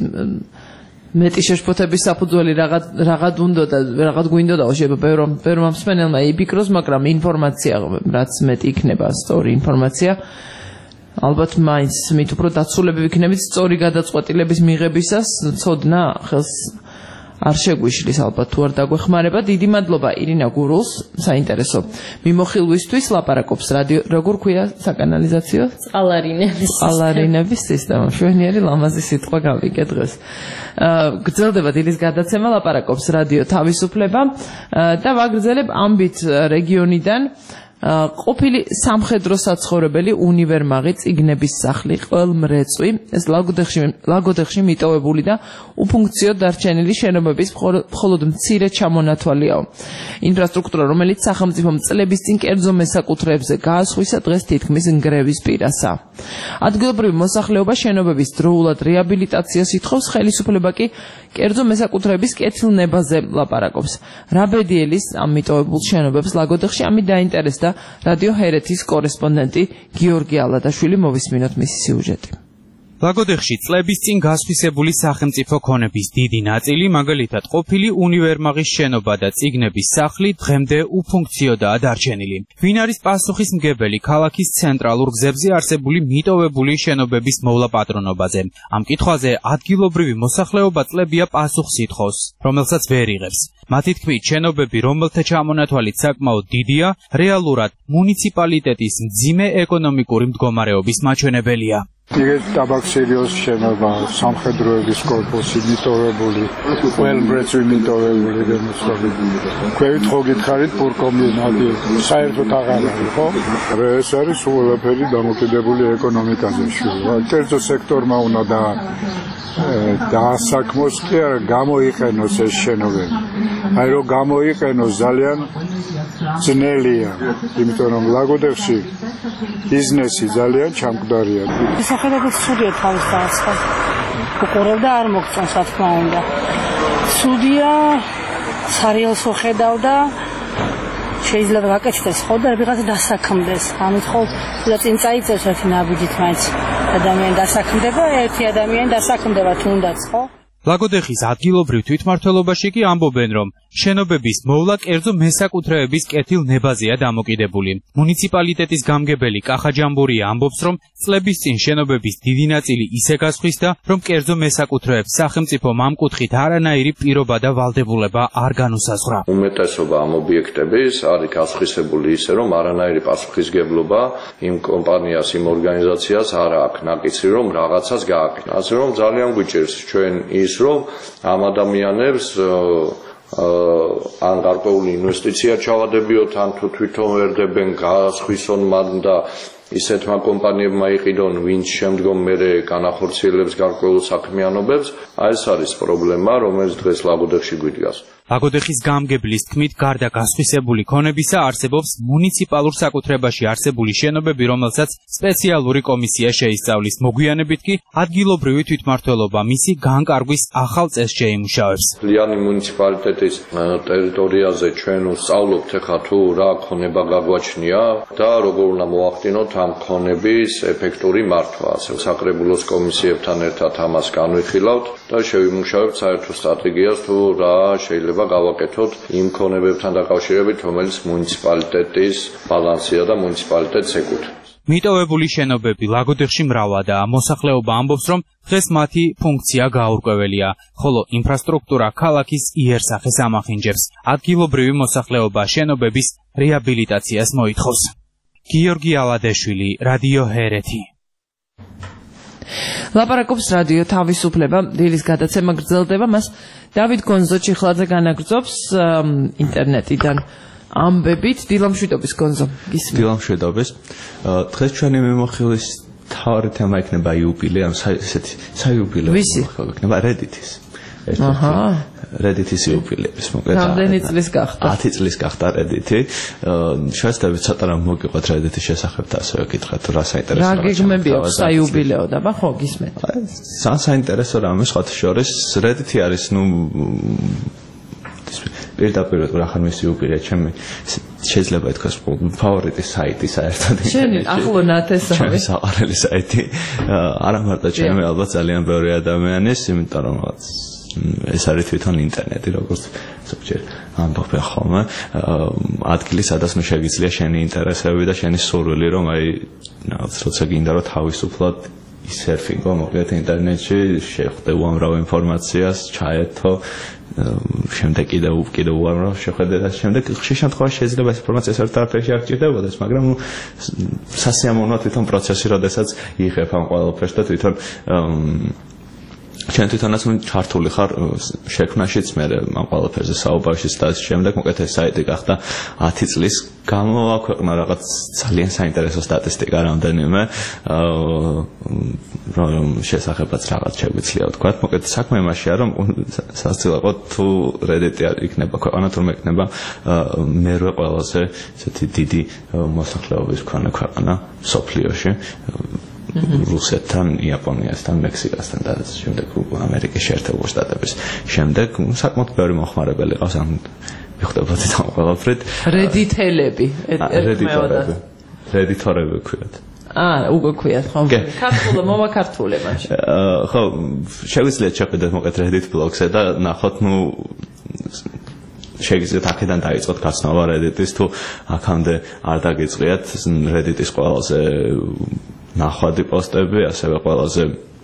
მეტი შეშფოთების საფუძველი რაღაც რაღაც უნდა და რაღაც გვინდოდაო შეიძლება ბევრ მსმენელმა იფიქროს, მაგრამ ინფორმაცია რაც მეტი იქნება სწორი ინფორმაცია ალბათ მაინც მით უფრო დაცულები ვიქნებით სწორი გადაწყვეტილების მიღებისას, ცოდნა ხელს არ შეგვიშლის ალბათ თუ არ დაგვეხმარება. დიდი მადლობა ირინა გურულს, საინტერესო მიმოხილვისთვის. ლაპარაკობს რადიო, როგორ ქვია საკანალიზაციო?
წყალარინების
წყალარინების სისტემა. შვენიერი ლამაზი სიტყვა გავიგე დღეს. გრძელდება დილის გადაცემა, ლაპარაკობს რადიო თავისუფლება და ვაგრძელებ ამბით რეგიონიდან. ყოფილი სამხედრო საცხოვრებელი უნივერმაღი, წიგნების სახლი, ყველმრეწვი, ეს ლაგოდეხში მიტოვებული და უფუნქციო დარჩენილი შენობების მხოლოდ მცირე ჩამონათვალიაო. ინფრასტრუქტურა, რომელიც სახელმწიფომ წლების წინ კერძო მესაკუთრეებზე გაასხვისა, დღეს თითქმის ნგრევის პირასა. ადგილობრივი მოსახლეობა შენობების დროულად რეაბილიტაციას ითხოვს, ხელისუფლება კი კერძო მესაკუთრეების კეთილნებაზე ლაპარაკობს. რაბედიელის ამ მიტოვებულ შენობებს ლაგოდეხში ამით დაინტერესდა რადიო ჰერეთის კორესპონდენტი გიორგი ალადაშვილი. მოვისმინოთ მისი სიუჟეტი.
ლაგოდეხში წლების წინ გასხვისებული სახელმწიფო ქონების დიდი ნაწილი, მაგალითად ყოფილი უნივერმაღის შენობა და წიგნების სახლი დღემდე უფუნქციოდაა დარჩენილი. ვინ არის პასუხისმგებელი ქალაქის ცენტრალურ გზებზე არსებული მიტოვებული შენობების მოვლა პატრონობაზე? ამ კითხვაზე ადგილობრივი მოსახლეობა წლებია პასუხს ითხოვს, რომელსაც ვერ იღებს. მათი თქმით, შენობები, რომელთა ჩამონათვალით საკმაოდ დიდია, რეალურად მუნიციპალიტეტის მძიმე ეკონომიკური მდგომარეობის მაჩვენებელია.
იგივე ტაბაქსერიოს შენობა, სამხედროების კორპუსი მიტოვებული, ყველმრეწვი მიტოვებული გემოსვები. ქვევით ხო გითხარით პურკომბინატი, საერთოდ აღარ არის, ხო? ეს არის ყველაფერი დამოკიდებული ეკონომიკაზე. კერძო სექტორმა უნდა და დაასაქმოს კი არა გამოიყენოს ეს შენობები. აი რომ გამოიყენოს ძალიან ძნელია, იმიტომ რომ ლაგოდეხში ბიზნესი ძალიან ჩამკვდარია.
სახელმწიფოს სუდია თავის დააცხა. უყურებდა არ მოგწონს, რა თქმა უნდა. სუდია სარიელს ხედავდა, შეიძლება გაკეთდეს ხო და ვიღაცა დასაქმდეს. ამით ხო და წინ წაიწევს ერთი ნაბიჯით მაინც ადამიანი დასაქმდება, ერთი ადამიანი დასაქმდება თუნდაც, ხო?
ლაგოდეხის ადგილობრივ თვითმმართველობაში კი ამბობენ, რომ შენობების მოვლა კერძო მესაკუთრეების კეთილ ნებაზეა დამოკიდებული. მუნიციპალიტეტის გამგებელი კახა ჯამბურია ამბობს, რომ წლების წინ შენობების დიდი ნაწილი ისე გასხვისდა, რომ კერძო მესაკუთრეებს სახელმწიფომ ამ კუთხით არანაირი პირობა და ვალდებულება არ განუსაზღვრა.
უმეტესობა ამ ობიექტების არის გასხვისებული ისე, რომ არანაირი პასუხისგებლობა იმ კომპანიას, იმ ორგანიზაციას არ აქვს ნაკიცრი, რომ რაღაცას გააკეთა. ასე რომ ძალიან გვიჭირს ჩვენ ის, რომ ამ ადამიანებს ან გარკვეული ინვესტიცია ჩავადებიოთ, ან თუ თვითონ ვერდებენ გასხვისონ მან და ისეთმა კომპანიებმა იყიდონ, ვინც შემდგომ მერე განახორციელებს გარკვეულ საქმიანობებს. აი ეს არის პრობლემა, რომელიც დღეს ლაგოდეხში გვიდგას.
ლაგოდეხის გამგებლის თქმით, გარდა გასხვისებული ქონებისა, არსებობს მუნიციპალურ საკუთრებაში არსებული შენობები, რომელსაც სპეციალური კომისია შეისწავლის. მოგვიანებით კი ადგილობრივი თვითმმართველობა მისი განკარგვის ახალ წესს შეიმუშავებს.
ლიანი მუნიციპალიტეტის ტერიტორიაზე ჩვენ ვსწავლობთ ახლა თუ რა ქონება გაგვაჩნია და როგორ უნდა მოახდინოთ ამ ქონების ეფექტური მართვა. ასე საკრებულოს კომისიებთან ერთად ამას განვიხილავთ და შევიმუშავებთ საერთო სტრატეგიას თუ რა შეიძლება გავაკეთოთ იმ ქონებებთან დაკავშირებით, რომელიც მუნიციპალიტეტის ბალანსია და მუნიციპალიტეტს ეკუთვნის.
მიტოვებული შენობები ლაგოდეხში მრავლადაა. მოსახლეობა ამბობს, რომ დღეს მათი ფუნქცია გაურკვეველია, ხოლო ინფრასტრუქტურა ქალაქის იერსახეს ამახინჯებს. ადგილობრივი მოსახლეობა შენობების რეაბილიტაციას მოითხოვს. გიორგი ალადეშვილი, რადიო ჰერეთი.
ლაპარაკობს რადიო თავისუფლება, დილის გადაცემა გრძელდება, მას დავით გონზო ჩიხლაძე განაგრძობს ინტერნეტიდან. ამბებით დილამშვიდობის გონზო გისმენთ.
დილამშვიდობის. დღეს ჩვენი მიმოხილვის თავი თემა იქნება იუბილე, ამ ესეთი საიუბილეო მიმოხილვა იქნება Reddit-ის. აჰა. Reddit-ის იუბილეების მოკლედ.
რამდენი წლის გახდა?
ათი წლის გახდა Reddit-ი. შესაძლოა ცოტა რამ მოგიყვეთ Reddit-ის შესახებ და ასევე გითხრათ რა საინტერესო
რა გეგმები აქვს საიუბილეო და ხო გისმენთ.
სან საინტერესო რამე სხვათა შორის Reddit-ი არის ნუ პირდაპირ ახალ მისი უპირია ჩემი შეიძლება ითქვას ფავორიტი საიტი საერთოდ
შენი ახლო ნათესავი
ჩემი საყვარელი საიტი არა მარტო ჩემი ალბათ ძალიან ბევრი ადამიანის იმიტომ რომ ეს არის თვითონ ინტერნეტი როგორც ზოგჯერ ამბობენ ხოლმე ადგილი სადაც ნუ შეგიძლია შენი ინტერესები და შენი სურვილი რომ აი რაღაც როცა გინდა რომ თავისუფლად სერფინგო მოკლედ ინტერნეტში შეხვდე უამრავ ინფორმაციას ჩაერთო შემდეგ კიდევ კიდევ უამრავ შეხვედრა და შემდეგ ხშირ შემთხვევაში შეიძლება ეს ინფორმაცია საერთოდ არ გჭირდებოდეს მაგრამ ნუ სასიამოვნოა თვითონ პროცესი როდესაც იღებ ამ ყველაფერს და თვითონ ჩვენ თვითონაც ჩართული ხარ შექმნაშიც მე ამ ყველაფერზე საუბარშიც და შემდეგ მოკლედ ეს საიტი გახდა ათი წლის გამოაქვეყნა რაღაც ძალიან საინტერესო სტატისტიკა რამდენიმე რომ შესახებაც რაღაც შეგვიძლია ვთქვა მოკლედ საქმე იმაშია რომ სასწრაფოდ თუ Reddit-ი იქნება ქვეყანა თურმე იქნება მერვე ყველაზე ესეთი დიდი მოსახლეობის მქონე ქვეყანა მსოფლიოში რუსეთთან, იაპონიასთან, მექსიკასთან და შემდეგ ამერიკის შეერთებულ შტატების შემდეგ საკმაოდ ბევრი მოხმარებელი ყავს ამ მიხვდებოდი ამ ყველაფრით
Reddit-ელები
Reddit-ელები Reddit-ელები ქვიათ
აა უკვე ქვიათ ხო ქართულად მომაქართულე მაშინ
ხო შეგვიძლია შეხედოთ მოკლედ Reddit blog-ზე და ნახოთ ნუ შეგიძლიათ აქედან დაიწყოთ გაცნობა Reddit-ის თუ აქამდე არ დაგიწყიათ Reddit-ის ყველაზე ნახვადი პოსტები, ასევე ყველაზე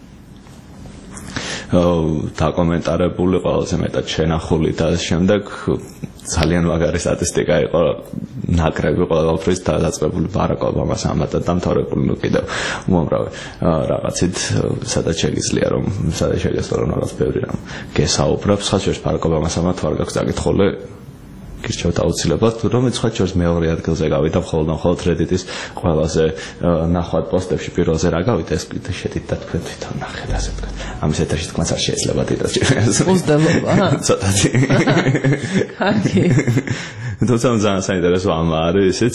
დაკომენტარებული, ყველაზე მეტად შენახული და შემდეგ ძალიან მაგარი სტატისტიკა იყო ნაკრები ყველაფრის დაწყებული ბარაკ ობამას ამათად დამთავრებული ნუ კიდევ უამრავი რაღაცით სადაც შეგიძლია რომ სადაც შეგეძლო რომ რაღაც ბევრი რამ გესაუბრებს სხვა შორის ბარაკ ობამას ამათ არ გაქვს დაკითხული გირჩევთ აუცილებლად რომ სხვა შორის მეორე ადგილზე გავიდა მხოლოდ მხოლოდ Reddit-ის ყველაზე ნახვად პოსტებში პირველზე რა გავიდა ეს კიდე შედით და თქვენ თვითონ ნახეთ ასე ვთქვათ ამის ეთერში თქმაც არ შეიძლება დიდად
უზდელობა
ცოტათი
კარგი
თუმცა ძალიან საინტერესო ამ არის ისიც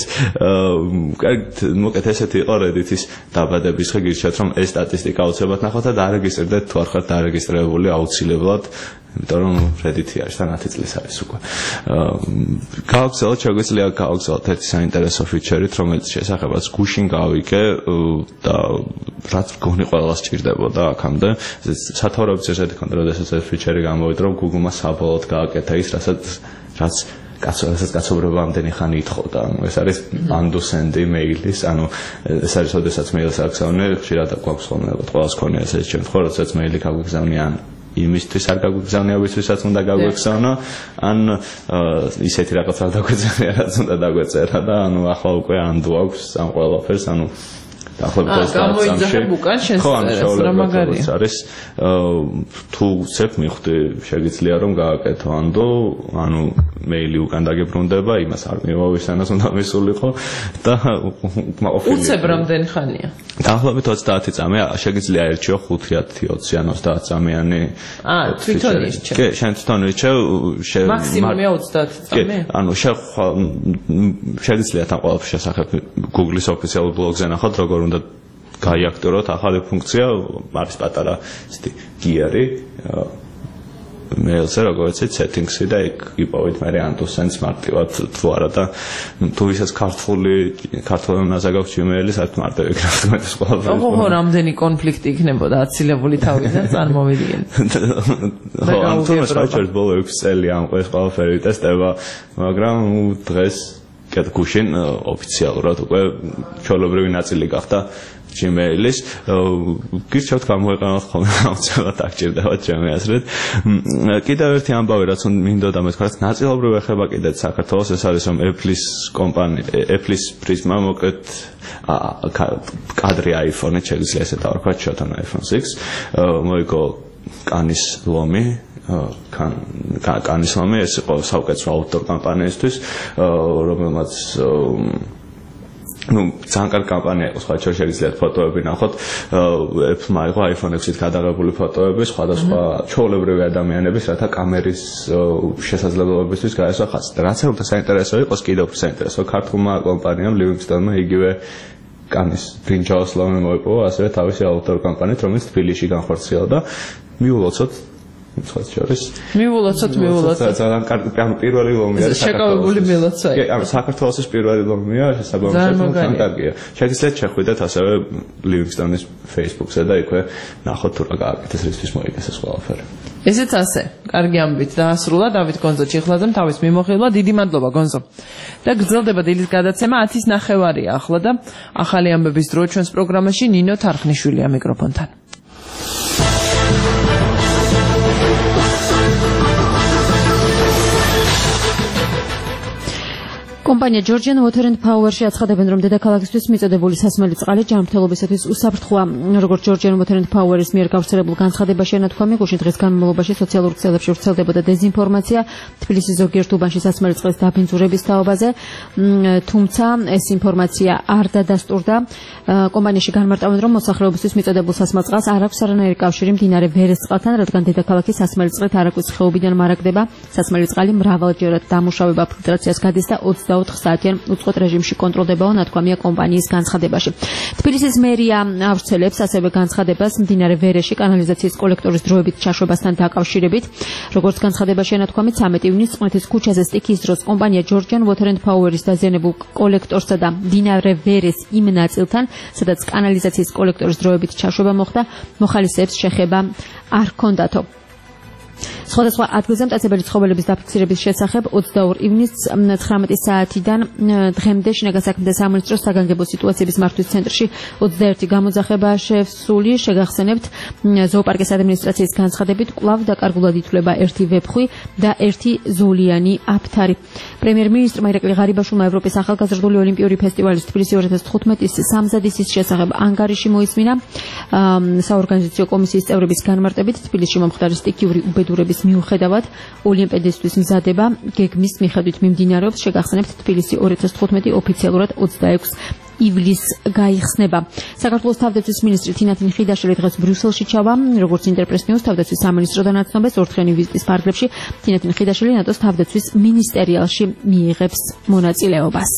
კარგი მოკეთ ესეთი იყო Reddit-ის დაბადების ხე გირჩევთ რომ ეს სტატისტიკა აუცილებლად ნახოთ და დარეგისტრდეთ თუ არ ხართ დარეგისტრირებული აუცილებლად იმიტომ რომ Reddit-ი არის თან ათი წლის არის უკვე გავაგზავნოთ შეგვიძლია გავაგზავნოთ ერთი საინტერესო ფიჩერით რომელიც შესახებაც გუშინ გავიგე და რაც გონი ყველას ჭირდებოდა აქამდე სათაურების ესეთი კონტროლ როდესაც ეს ფიჩერი გამოვიდა რომ Google-მა საბოლოოდ გააკეთა ის რასაც რაც კაცობრიობასაც კაცობრიობა ამდენი ხანი ითხოვდა ანუ ეს არის ანდოსენდი მეილის ანუ ეს არის როდესაც მეილს აგზავნე ხშირად გვაქვს ხოლმე ყველას ქონია ეს შემთხვევა როდესაც მეილი გაგვიგზავნიან იმისთვის არ გაგვიგზავნია ვისთვისაც უნდა გაგვიგზავნო ან ისეთი რაღაც არ დაგვეწერა რაც უნდა დაგვეწერა და ანუ ახლა უკვე ანდო აქვს ამ ყველაფერს ანუ დაახლოებით ოცდაათი წამში ხო რა მაგარია არის თუ ცებ მიხდი შეგიძლია რომ გააკეთო ანდო ანუ მეილი უკან დაგებრუნდება იმას არ მივავისანას უნდა მისულიყო და უკმაყოფილი
უცებ რამდენი ხანია
დაახლოებით ოცდაათი წამი შეგიძლია ერჩიო ხუთი ათი ოცი ან ოცდაათი წამიანი
აა თვითონ ისჩე
კი შენ თვითონ ისჩე
მაქსიმუმია ოცდაათი წამი
ანუ შეგიძლიათ ამ ყველაფრის შესახებ Google-ის ოფიციალურ ბლოგზე ნახოთ როგორ უნდა გაიაქტიუროთ ახალი ფუნქცია არის პატარა ისეთი გიარი მეილზე როგორც იცით settings-ი და იქ იპოვეთ მე AntuSense მარტივად თუ არა და თუ ისაც ქართული ქართული ენაზე გაქვს Gmail-ი საერთოდ მარტივ იქნება მე სხვა
ხო ხო რამდენი კონფლიქტი იქნებოდა აცილებული თავიდან წარმოვიდგენ
ხო ამიტომ საერთოდ ბოლო ექვსი წელი ამ ყველაფერი ტესტება მაგრამ დღეს კეთგუშინ ოფიციალურად უკვე ჩვეულებრივი ნაწილი გახდა Gmail-ის გირჩევთ გამოიყენოთ ხოლმე აუცილებლად აღჭირდებათ ჩემი აზრით კიდევ ერთი ამბავი რაც მინდოდა მეთქვათ ნაწილობრივ ეხება კიდეც საქართველოს ეს არის რომ Apple-ის კომპანია Apple-ის პრიზმა მოკლედ კადრი iPhone-ით შეიძლება ესე დავარქვათ შოთან iPhone six მოიგო კანის ლომი კანის ლომი ეს იყო საუკეთესო outdoor კამპანიისთვის რომელმაც ну ძალიან კარგი კამპანია იყო სხვა შეიძლება ფოტოები ნახოთ Apple მაიღო iPhone six-ით გადაღებული ფოტოები სხვადასხვა ჩვეულებრივი ადამიანების რათა კამერის შესაძლებლობებისთვის გაესვა ხაზი და რაც უფრო საინტერესო იყოს კიდევ უფრო საინტერესო ქართულმა კომპანიამ Livingston-მა იგივე კანის ბრინჯაოს ლომი მოიპოვა ასევე თავისი outdoor კამპანიით რომელიც თბილისში განხორციელდა მიულოცოთ სხვა შორის
მიულოცოთ მიულოცოთ
ძალიან კარგი პირველი ლომია
შეკავებული მილოცვა
კი ამ საქართველოს პირველი ლომია შესაბამისად ძალიან კარგია შეგიძლიათ შეხვიდეთ ასევე Livingston-ის Facebook-ზე და იქვე ნახოთ თუ რა გააკეთეს რისთვის მოიგეს ეს ყველაფერი
ესეც ასე კარგი ამბით დაასრულა დავით გონძო ჩიხლაძემ თავის მიმოხილვა დიდი მადლობა გონძო და გრძელდება დილის გადაცემა ათის ნახევარია ახლა და ახალი ამბების დრო ჩვენს პროგრამაში ნინო თარხნიშვილია მიკროფონთან
კომპანია Georgian Water and Power-ში აცხადებენ, რომ დედაქალაქისთვის მიწოდებული სასმელი წყალი ჯანმრთელობისათვის უსაფრთხოა. როგორც Georgian Water and Power-ის მიერ გავრცელებულ განცხადებაში ანათქვამი, გუშინ დღის განმავლობაში სოციალურ ქსელებში ვრცელდებოდა დეზინფორმაცია თბილისის ზოგიერთ უბანში სასმელი წყლის დაბინძურების თაობაზე, თუმცა ეს ინფორმაცია არ დადასტურდა. კომპანიაში განმარტავენ, რომ მოსახლეობისთვის მიწოდებულ სასმელ წყალს არ აქვს არანაირი კავშირი მდინარე ვერეს წყალთან, რადგან დედაქალაქი სასმელი წყლით არაკვის ხეობიდან მარაგდება. სასმელი წყალი მრავალჯერად დამუშავება ფილტრაციას გადის და ოცდაოთხ საათიან უწყოთ რეჟიმში კონტროლდებაო ნათქვამია კომპანიის განცხადებაში. თბილისის მერია ავრცელებს ასევე განცხადებას მდინარე ვერეში კანალიზაციის კოლექტორის დროებით ჩაშვებასთან დაკავშირებით. როგორც განცხადებაში ანათქვამით ცამეტი ივნისს წყნეთის ქუჩაზე სტიქიის დროს კომპანია Georgian Water and Power-ის დაზიანებულ კოლექტორსა და მდინარე ვერეს იმ ნაწილთან, სადაც კანალიზაციის კოლექტორის დროებით ჩაშვება მოხდა, მოხალისეებს შეხება არ ჰქონდათო. სხვადასხვა ადგილზე მტაცებელი ცხოველების დაფიქსირების შესახებ ოცდაორი ივნისს ცხრამეტი საათიდან დღემდე შინაგან საქმეთა სამინისტროს საგანგებო სიტუაციების მართვის ცენტრში ოცდაერთი გამოძახებაა შესული. შეგახსენებთ, ზოოპარკის ადმინისტრაციის განცხადებით კვლავ დაკარგულად ითვლება ერთი ვეფხვი და ერთი ზოლიანი აფთარი. პრემიერ-მინისტრმა ირაკლი ღარიბაშვილმა ევროპის ახალგაზრდული ოლიმპიური ფესტივალის თბილისი二零თხუთმეტის სამზადისის შესახებ ანგარიში მოისმინა. საორგანიზაციო კომისიის წევრების განმარტებით თბილისში მომხდარი სტიქიური უბედურების მიუხედავად ოლიმპიადისთვის მზადება გეგმის მიხედვით მიმდინარეობს. შეგახსენებთ, თბილისი二零თხუთმეტი ოფიციალურად ოცდაექვსი ივლისს გაიხსნება. საქართველოს თავდაცვის მინისტრი თინათინ ხიდაშელი დღეს ბრიუსელში ჩავა. როგორც ინტერპრეს ნიუს თავდაცვის სამინისტროდან აცნობეს, ორთქენი ვიზიტის ფარგლებში თინათინ ხიდაშელი ნატოს თავდაცვის მინისტერიალში მიიღებს მონაწილეობას.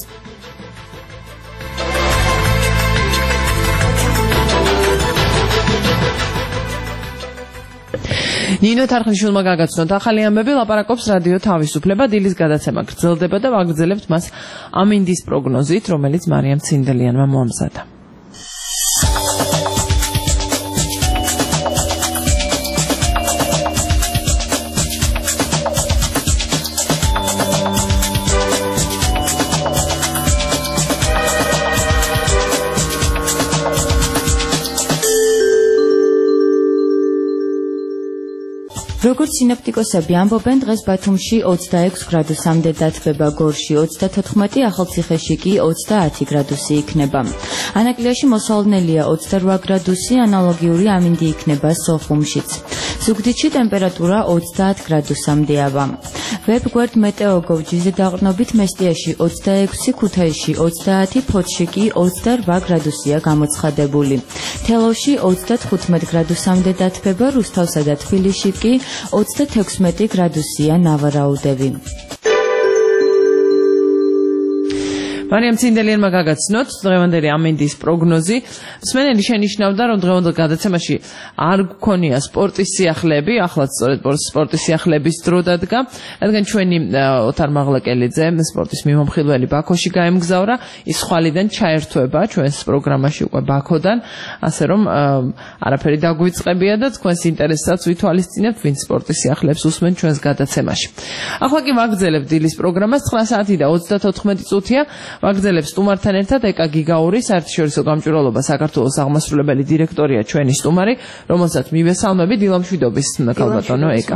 ნინო თარხნიშვილმა გაგაცნოთ ახალი ამბები, ლაპარაკობს რადიო თავისუფლება. დილის გადაცემა გრძელდება და ვაგრძელებთ მას ამინდის პროგნოზით, რომელიც მარიამ ცინდელიანმა მოამზადა.
როგორც სინოპტიკოსები ამბობენ, დღეს ბათუმში ოცდაექვსი გრადუსამდე დათბება, გორში ოცდათოთხმეტი, ახალციხეში კი ოცდაათი გრადუსი იქნება. ანაკლიაში მოსალოდნელია ოცდარვა გრადუსი, ანალოგიური ამინდი იქნება სოხუმშიც. ზუგდიდში ტემპერატურა ოცდაათ გრადუსამდეა. ვებგვერდ მეტეოგოვ.gz-ზე დაყრდნობით მესტიაში ოცდაექვსი, ქუთაისში ოცდაათი, ფოთში კი ოცდარვა გრადუსია გამოცხადებული. თელავში ოცდათხუთმეტი გრადუსამდე დათბება, რუსთავსა და თბილისში კი ოცდათექვსმეტი გრადუსია ნავარაუდები.
მარიამ ცინდელიანმა გაგაცნოთ დღევანდელი ამინდის პროგნოზი. მსმენელი შენიშნავდა, რომ დღევანდელ გადაცემაში არ გქონია სპორტის სიახლეები, ახლაც სწორედ სპორტის სიახლეების დრო დადგა, რადგან ჩვენი ოთარ მაღლაკელიძე სპორტის მიმომხილველი ბაქოში გაემგზავრა, ის ხვალიდან ჩაერთვება ჩვენს პროგრამაში უკვე ბაქოდან, ასე რომ არაფერი დაგვიწყებია და თქვენს ინტერესსაც ვითვალისწინებთ, ვინც სპორტის სიახლეებს უსმენ ჩვენს გადაცემაში. ახლა კი ვაგრძელებთ დილის პროგრამას, ცხრა საათი და ოცდათოთხმეტი წუთია. ვაგრძელებს სტუმართან ერთად ეკა გიგაური, საერთაშორისო გამჭვირვალობა საქართველოს აღმასრულებელი დირექტორია ჩვენი სტუმარი, რომელსაც მივესალმები დილამშვიდობის ქალბატონო ეკა.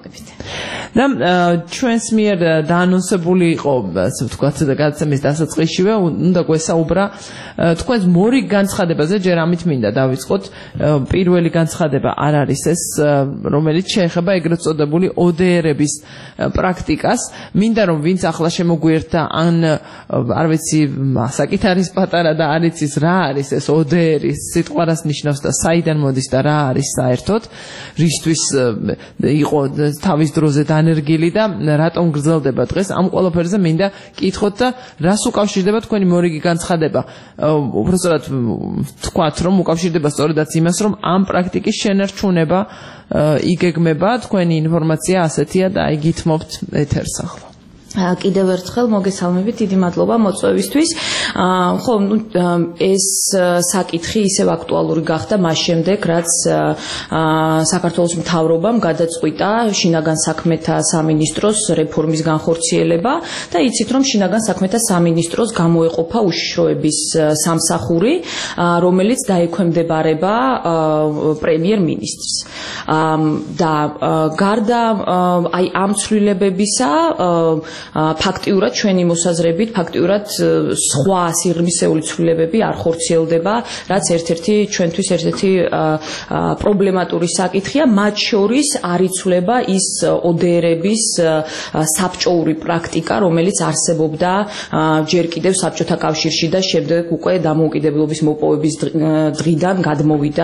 და ჩვენს მიერ დაანონსებული იყო, ასე ვთქვათ, გადაცემის დასაწყისშივე უნდა გვესაუბრა თქვენს მორიგ განცხადებაზე, ჯერ ამით მინდა დავიწყოთ. პირველი განცხადება არ არის ეს, რომელიც შეეხება ეგრეთ წოდებული ო დე ერების პრაქტიკას. მინდა რომ ვინც ახლა შემოგვიერთდა, ან არ ვიცი, საკითხარის პატარა და არ იცის რა არის ეს ო დე ერი, სიტყვა რას ნიშნავს და საიდან მოდის და რა არის საერთოდ, რისთვის იყო თავის დროზე დანერგილი და რატომ გრძელდება დღეს, ამ ყველაფერზე მინდა კითხოთ და რას უკავშირდება თქვენი მორიგი განცხადება. უბრალოდ თქვათ, რომ უკავშირდება სწორედაც იმას, რომ ამ პრაქტიკის შენარჩუნება იგეგმება, თქვენი ინფორმაცია ასეთია და აი გითმობთ ეთერს ახლა.
კიდევ ერთხელ მოგესალმებით, დიდი მადლობა მოწვევისთვის. ხო, ეს საკითხი ისევ აქტუალური გახდა მას შემდეგ, რაც საქართველოს მთავრობამ გადაწყვიტა შინაგან საქმეთა სამინისტროს რეფორმის განხორციელება და იცით, რომ შინაგან საქმეთა სამინისტროს გამოეყოფა უშიშროების სამსახური, რომელიც დაექვემდებარება პრემიერ-მინისტრს. და გარდა აი ამ ცვლილებებისა, ფაქტიურად ჩვენი მოსაზრებით, ფაქტიურად სხვა სიღრმისეული ცვლილებები არ ხორციელდება, რაც ერთ-ერთი ჩვენთვის ერთ-ერთი პრობლემატური საკითხია, მათ შორის არ იცვლება ის ო დე ერების საბჭოური პრაქტიკა, რომელიც არსებობდა ჯერ კიდევ საბჭოთა კავშირში და შემდეგ უკვე დამოუკიდებლობის მოპოვების დღიდან გადმოვიდა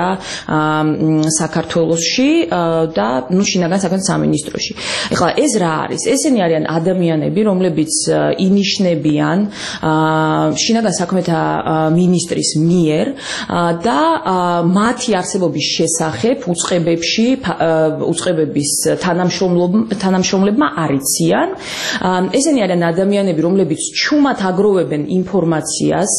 საქართველოში და ნუ შინაგან საქმეთა სამინისტროში. ეხლა ეს რა არის? ესენი არიან ადამიანები, რომლებიც ინიშნებიან შინაგან საქმეთა მინისტრის მიერ და მათი არსებობის შესახებ უწყებებში უწყებების თანამშრომლებმა არ იციან. ესენი არიან ადამიანები, რომლებიც ჩუმად აგროვებენ ინფორმაციას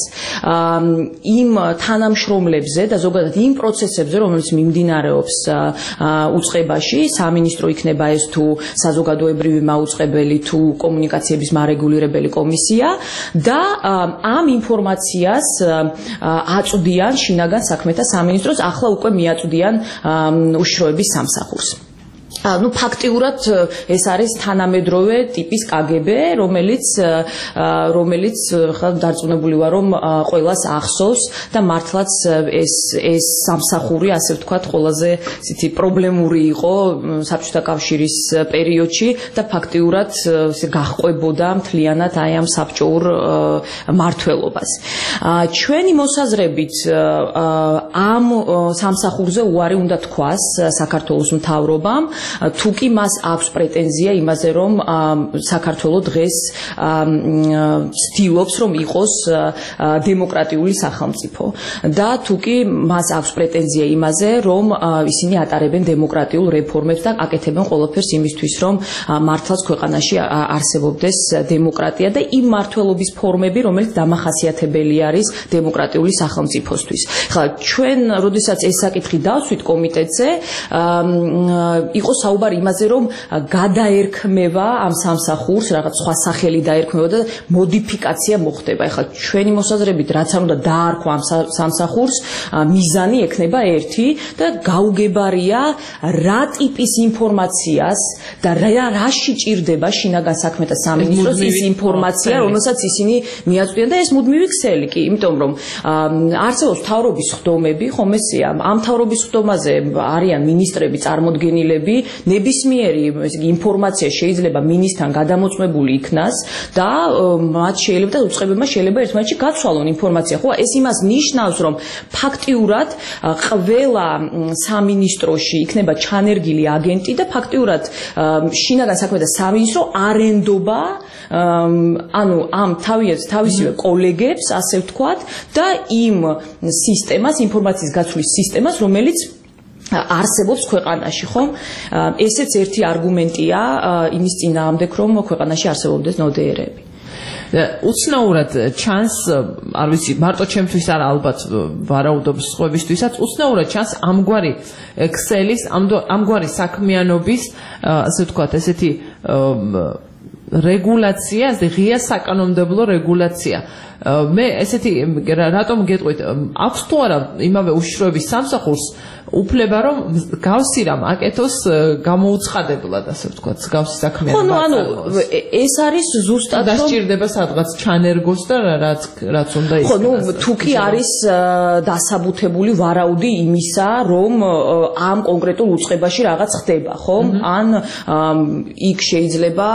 იმ თანამშრომლებზე და ზოგადად იმ პროცესებზე, რომელიც მიმდინარეობს უწყებაში, სამინისტრო იქნება ეს თუ საზოგადოებრივი მაუწყებელი თუ კომუნიკაციების მარეგულირებელი კომისია და ამ ინფორმაციას აწვდიან შინაგან საქმეთა სამინისტროს, ახლა უკვე მიაწვდიან უშიშროების სამსახურს. ну ფაქტიურად ეს არის თანამედროვე ტიპის კა гэ ბე, რომელიც რომელიც ხა დარწმუნებული ვარ, რომ ყველას ახსოვს და მართლაც ეს ეს სამსახური, ასე ვთქვათ, ყველაზე ისეთი პრობლემური იყო საბჭოთა კავშირის პერიოდში და ფაქტიურად გაჰყვებოდა მთლიანად აი ამ საბჭოურ მართლობას. ჩვენი მოსაზრებით ამ სამსახურზე უარი უნდა თქვას საქართველოს მთავრობამ, თუ კი მას აქვს პრეტენზია იმაზე, რომ საქართველო დღეს ცდილობს, რომ იყოს დემოკრატიული სახელმწიფო და თუ კი მას აქვს პრეტენზია იმაზე, რომ ისინი ატარებენ დემოკრატიულ რეფორმებს და აკეთებენ ყველაფერს იმისთვის, რომ მართლაც ქვეყანაში არსებობდეს დემოკრატია და იმ მართლობის ფორმები, რომელიც დამახასიათებელი არის დემოკრატიული სახელმწიფოსთვის. ხა ჩვენ, როდესაც ეს საკითხი დავსვით კომიტეტზე, იყო საუბარი იმაზე, რომ გადაერქმევა ამ სამსახურს, რაღაც სხვა სახელი დაერქმევა და მოდიფიკაცია მოხდება. ეხლა ჩვენი მოსაზრებით, რაც არ უნდა დაარქვა ამ სამსახურს, მიზანი ექნება ერთი და გაუგებარია რა ტიპის ინფორმაციას და რაში ჭირდება შინაგან საქმეთა სამინისტროს ის ინფორმაცია, რომელსაც ისინი მიაწვდიან და ეს მუდმივი ქსელი კი, იმიტომ რომ არსებობს მთავრობის ხდომები, ხომ ესეა, ამ მთავრობის ხდომაზე არიან მინისტრები, წარმოდგენილები ნებისმიერი ინფორმაცია შეიძლება მინისთან გადამოწმებული იქნას და მათ შეიძლება და უწყებებმა შეიძლება ერთმანეთში გაცვალონ ინფორმაცია. ხო, ეს იმას ნიშნავს, რომ ფაქტიურად ყველა სამინისტროში იქნება ჩანერგილი აგენტი და ფაქტიურად შინაგან საქმეთა სამინისტრო არენდობა ანუ ამ თავის თავისივე კოლეგებს, ასე ვთქვათ, და იმ სისტემას, ინფორმაციის გაცვლის სისტემას, რომელიც არსებობს ქვეყანაში, ხომ? ესეც ერთი არგუმენტია იმის წინააღმდეგ, რომ ქვეყანაში არსებობდეს ნოდერები.
უცნაურად ჩანს, არ ვიცი, მარტო ჩემთვის არა, ალბათ ვარაუდობს სხვებისთვისაც, უცნაურად ჩანს ამგვარი Excel-ის, ამგვარი საქმიანობის, ასე ვთქვათ, ესეთი რეგულაცია, ღია საკანონმდებლო რეგულაცია. მე ესეთი რატომ გეტყვით, აქვს თუ არა იმავე უშიშროების სამსახურს უფლება რომ გავსი რამ აკეთოს გამოუცხადებლად, ასე ვთქვათ, გავსი საქმიანობა.
ხო, ნუ ანუ ეს არის ზუსტად რომ
დასჭირდება სადღაც ჩანერგოს და რაც რაც უნდა იქნას.
ხო, ნუ თუ კი არის დასაბუთებული ვარაუდი იმისა, რომ ამ კონკრეტულ უწყებაში რაღაც ხდება, ხო? ან იქ შეიძლება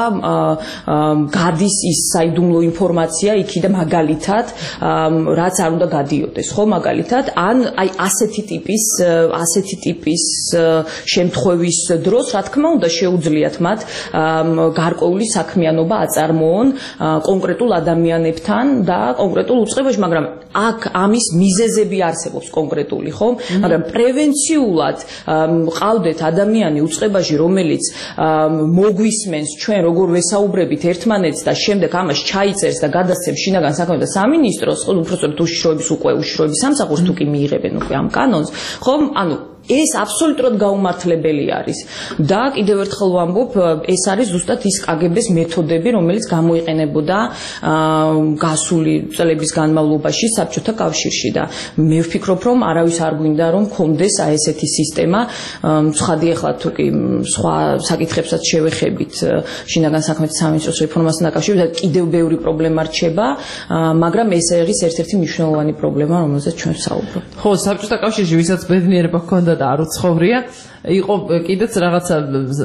გადის ის საიდუმლო ინფორმაცია იქიდან მაგალითად, რაც არ უნდა გადიოდეს, ხო, მაგალითად, ან აი ასეთი ტიპის ასეთი ტიპის შემთხვევის დროს, რა თქმა უნდა, შეუძლიათ მათ გარკვეული საქმიანობა აწარმოონ კონკრეტულ ადამიანებთან და კონკრეტულ უწყებაში, მაგრამ აქ ამის მიზეზები არსებობს კონკრეტული, ხო? მაგრამ პრევენციულად ყავდეთ ადამიანი უწყებაში, რომელიც მოგვისმენს ჩვენ როგორ ვესაუბრებით ერთმანეთს და შემდეგ ამას ჩაიწერს და გადასცემს შინაგან საქმეთა სამინისტროს, ხო, უпростоრად უშიშროების უკვე უშიშროების სამსახურს თუ კი მიიღებენ უკვე ამ კანონს, ხო? ანუ ეს აბსოლუტურად გაუმართლებელი არის და კიდევ ერთხელ ვამბობ, ეს არის ზუსტად ის კაგებეს მეთოდები, რომელიც გამოიყენებოდა გასული წლების განმავლობაში საბჭოთა კავშირში და მე ვფიქრობ, რომ არავის არ გვინდა რომ კონდეს აი ესეთი სისტემა. ცხადი ახლა თუ კი სხვა საკითხებსაც შევეხებით შინაგან საქმეთა სამინისტროს რეფორმასთან დაკავშირებით, კიდევ ბევრი პრობლემა რჩება, მაგრამ ეს არის ერთ-ერთი მნიშვნელოვანი პრობლემა, რომელზეც ჩვენ ვსაუბრობთ.
ხო, საბჭოთა კავშირში ვისაც ბედნიერება ჰქონდა და არ უცხოვრია, იყო კიდეც რაღაცა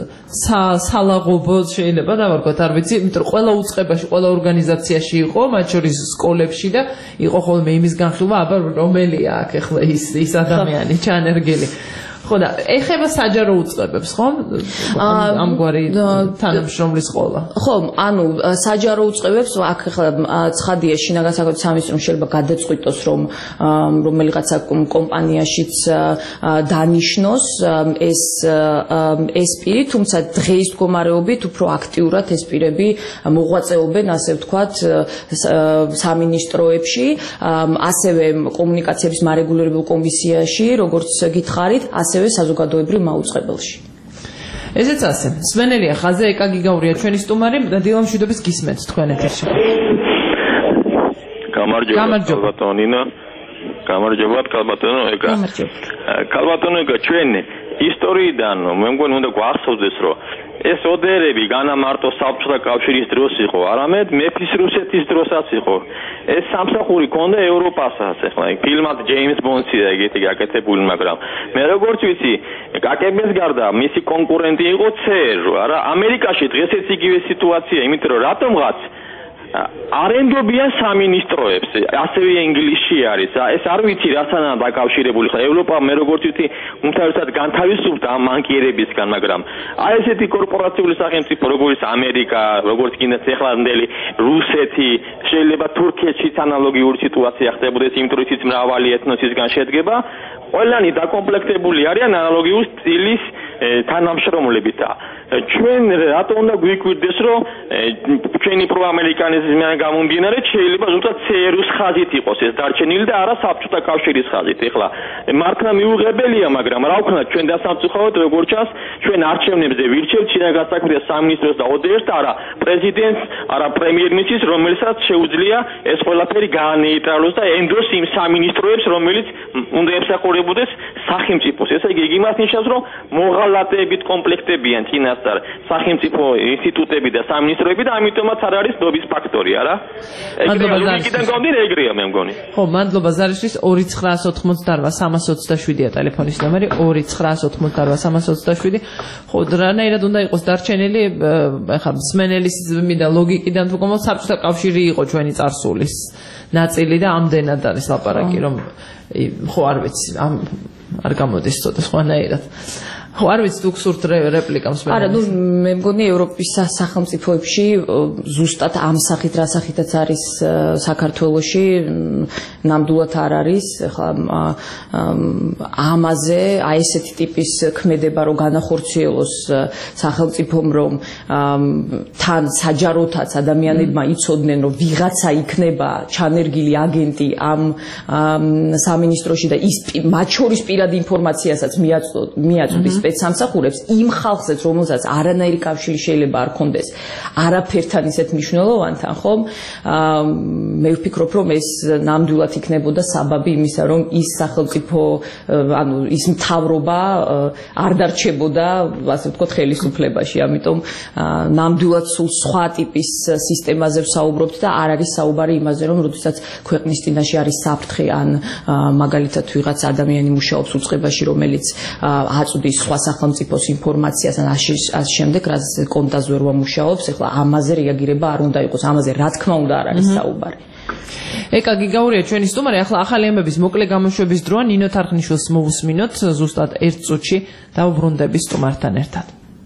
სალაღობო შეიძლება დავარქვათ, არ ვიცი, იმიტომ რომ ყველა უწყებაში, ყველა ორგანიზაციაში იყო, მათ შორის სკოლებში და იყო ხოლმე იმის განხილვა, აბა რომელია აქ ახლა ის ის ადამიანი ჩანერგილი. ხო და ეხება საჯარო უწყებებს, ხო? ამგვარი თანამშრომლის ყოლა.
ხო, ანუ საჯარო უწყებებს აქ ახლა ცხადია შინაგან საქმეთა სამინისტრომ შეიძლება გადაწყვიტოს, რომ რომელიღაცა კომპანიაშიც დანიშნოს ეს ეს პირი, თუმცა დღეის მდგომარეობით უფრო აქტიურად ეს პირები მოღვაწეობენ, ასე ვთქვათ, სამინისტროებში, ასევე კომუნიკაციების მარეგულირებულ კომისიაში, როგორც გითხარით, ასევე საზოგადოებრივ მაუწყებელში.
ესეც ასე. სვენელია ხაზე, ეკა გიგაურია ჩვენი სტუმარი და დილა მშვიდობის გისმენთ თქვენ ეთერში.
გამარჯობა ბატონინა. გამარჯობა კალბატონო ეკა. კალბატონო ეკა ჩვენ ისტორიიდან მე მგონი უნდა გვახსოვდეს, რომ ეს ოდერები განა მარტო საბჭოთა კავშირის დროს იყო, არამედ მეფის რუსეთის დროსაც იყო. ეს სამსახური ქონდა ევროპასაც, ახლა ფილმად ჯეიმს ბონდსი და ეგეთი გაკეთებული, მაგრამ მე როგორც ვიცი, კაკების გარდა მისი კონკურენტი იყო ცერ, არა, ამერიკაში დღესაც იგივე სიტუაცია, იმიტომ რომ რატომღაც არენდობიან სამინისტროებს, ასევე ინგლისში არის. ეს არ ვიცი რასთანაა დაკავშირებული. ხა ევროპა მე როგორც ვიცი, უმთავრესად განთავისუფლდა ამ მანკიერებისგან, მაგრამ აი ესეთი კორპორაციული სახელმწიფო როგორც ამერიკა, როგორც კიდეც ეხლანდელი რუსეთი, შეიძლება თურქეთშიც ანალოგიური სიტუაცია ხდებოდეს, იმიტომ რომ ის მრავალი ეთნოსისგან შედგება, ყველანი დაკომპლექტებული არიან ანალოგიურ სტილის თანამშრომლებით. ჩვენ რატო უნდა გვიკვირდეს, რომ ჩვენი პროამერიკანიზმიდან გამომდინარე შეიძლება ზუსტად ცერუს ხაზით იყოს ეს დარჩენილი და არა საბჭოთა კავშირის ხაზით. ეხლა მართლა მიუღებელია, მაგრამ რა ვქნა, ჩვენ დასამწუხაროდ როგორც ჩანს, ჩვენ არჩევნებზე ვირჩევთ შინაგან საქმეთა სამინისტროს და ოდერს და არა პრეზიდენტს, არა პრემიერ-მინისტრს, რომელსაც შეუძლია ეს ყველაფერი გაანეიტრალოს და ენდოს იმ სამინისტროებს, რომელიც უნდა ემსახურებოდეს სახელმწიფოს. ესე იგი იმას ნიშნავს, რომ მოღალატეებით კომპლექტებიან წინას მიასწარ სახელმწიფო ინსტიტუტები და სამინისტროები და ამიტომაც არ არის ნობის ფაქტორი, არა? ეგრეა ლოგიკიდან გამომდინარე ეგრეა მე მგონი.
ხო, მადლობა ზარისთვის. ორი ცხრაას ოთხმოცდაოთხ სამას ოცდაშვიდია ტელეფონის ნომერი ორი ცხრაას ოთხმოცდაოთხ სამას ოცდაშვიდი. ხო, რანაირად უნდა იყოს დარჩენილი, ეხლა მსმენელის მიდან ლოგიკიდან თუ გომო საბჭოთა კავშირი იყო ჩვენი წარსულის ნაწილი და ამდენად არის ლაპარაკი, რომ ხო არ ვიცი, ამ არ გამოდის ცოტა სხვანაირად. ხო, არ ვიცი თუ გსურთ რეპლიკა მსმენელის.
არა, ნუ მე მგონი ევროპის სახელმწიფოებში ზუსტად ამ სახით რა სახითაც არის საქართველოში ნამდვილად არ არის. ეხლა ამაზე აი ესეთი ტიპის ქმედება რომ განახორციელოს სახელმწიფომ რომ თან საჯაროთაც ადამიანებმა იცოდნენ რომ ვიღაცა იქნება ჩანერგილი აგენტი ამ სამინისტროში და ის მათ შორის პირად ინფორმაციასაც მიაწვდის სპეცსამსახურებს იმ ხალხსაც, რომელსაც არანაირი კავშირი შეიძლება არ ქონდეს არაფერთან ისეთ მნიშვნელოვანთან, ხომ? მე ვფიქრობ, რომ ეს ნამდვილად იქნებოდა საბაბი იმისა, რომ ის სახელმწიფო, ანუ ის მთავრობა არ დარჩებოდა, ასე ვთქვათ, ხელისუფლებაში. ამიტომ ნამდვილად სულ სხვა ტიპის სისტემაზე ვსაუბრობთ და არ არის საუბარი იმაზე, რომ როდესაც ქვეყნის წინაშე არის საფრთხე ან მაგალითად ვიღაც ადამიანი მუშაობს უწყებაში, რომელიც აწვდის სხვა სახელმწიფოს ინფორმაციას ან ამ შემდეგ რაც კონტას ვერ ვამუშაობს, ეხლა ამაზე რეაგირება არ უნდა იყოს, ამაზე რა თქმა უნდა არ არის საუბარი.
ეკა გიგაურია ჩვენი სტუმარი, ახლა ახალი ამბების მოკლე გამოშვების დროა ნინო თარხნიშვილს მოვუსმინოთ ზუსტად ერთ წუთში დავუბრუნდები სტუმართან ერთად.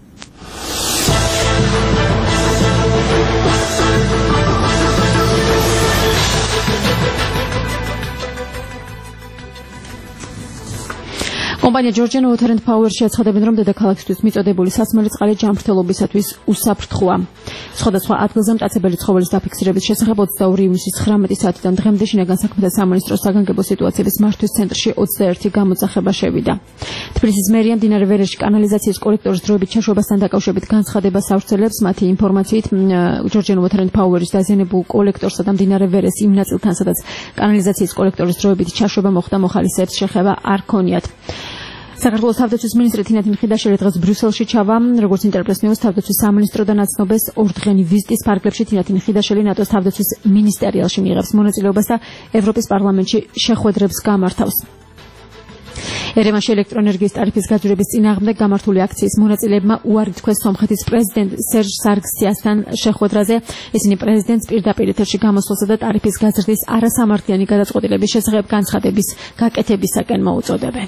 კომპანია Georgian Water and Power შეცხადებენ, რომ დედაქალაქისთვის მიწოდებული სასმელი წყალი ჯანმრთელობისათვის უსაფრთხოა. სხვადასხვა ადგილზე მტაცებელი ცხოველის დაფიქსირების შესახებ ოცდაორი ივნისის ცხრამეტი საათიდან დღემდე შინაგან საქმეთა სამინისტროს საგანგებო სიტუაციების მართვის ცენტრში ოცდაერთი გამოძახება შევიდა. თბილისის მერია მდინარე ვერეში კანალიზაციის კოლექტორის დროებით ჩაშვებასთან დაკავშირებით განცხადებას ავრცელებს. მათი ინფორმაციით Georgian Water and Power-ის დაზიანებულ კოლექტორსა და მდინარე ვერეს იმ ნაწილთან, სადაც კანალიზაციის კოლექტორის დროებით ჩაშვება მოხდა, მოხალისეებს შეხება არ ქონიათ. საქართველოს თავდაცვის მინისტრი თინათინ ხიდაშელი დღეს ბრიუსელში ჩავა, როგორც ინტერპრეს ნიუს თავდაცვის სამინისტროდან აცნობას ორდღიანი ვიზიტის ფარგლებში თინათინ ხიდაშელი ნატოს თავდაცვის მინისტერიალში მიიღებს მონაწილეობას და ევროპის პარლამენტში შეხვედრებს გამართავს. ერევანში ელექტროენერგიის ტარიფის გაძვირების წინააღმდეგ გამართული აქციის მონაწილეებმა უარი თქვეს სომხეთის პრეზიდენტ სერჟ სარგსიასთან შეხვედრაზე. ისინი პრეზიდენტს პირდაპირ ეთერში გამოსვლასა და ტარიფის გაზრდის არასამართლიანი გადაწყვეტილების შესახებ განცხადების გაკეთებისაკენ მოუწოდებენ.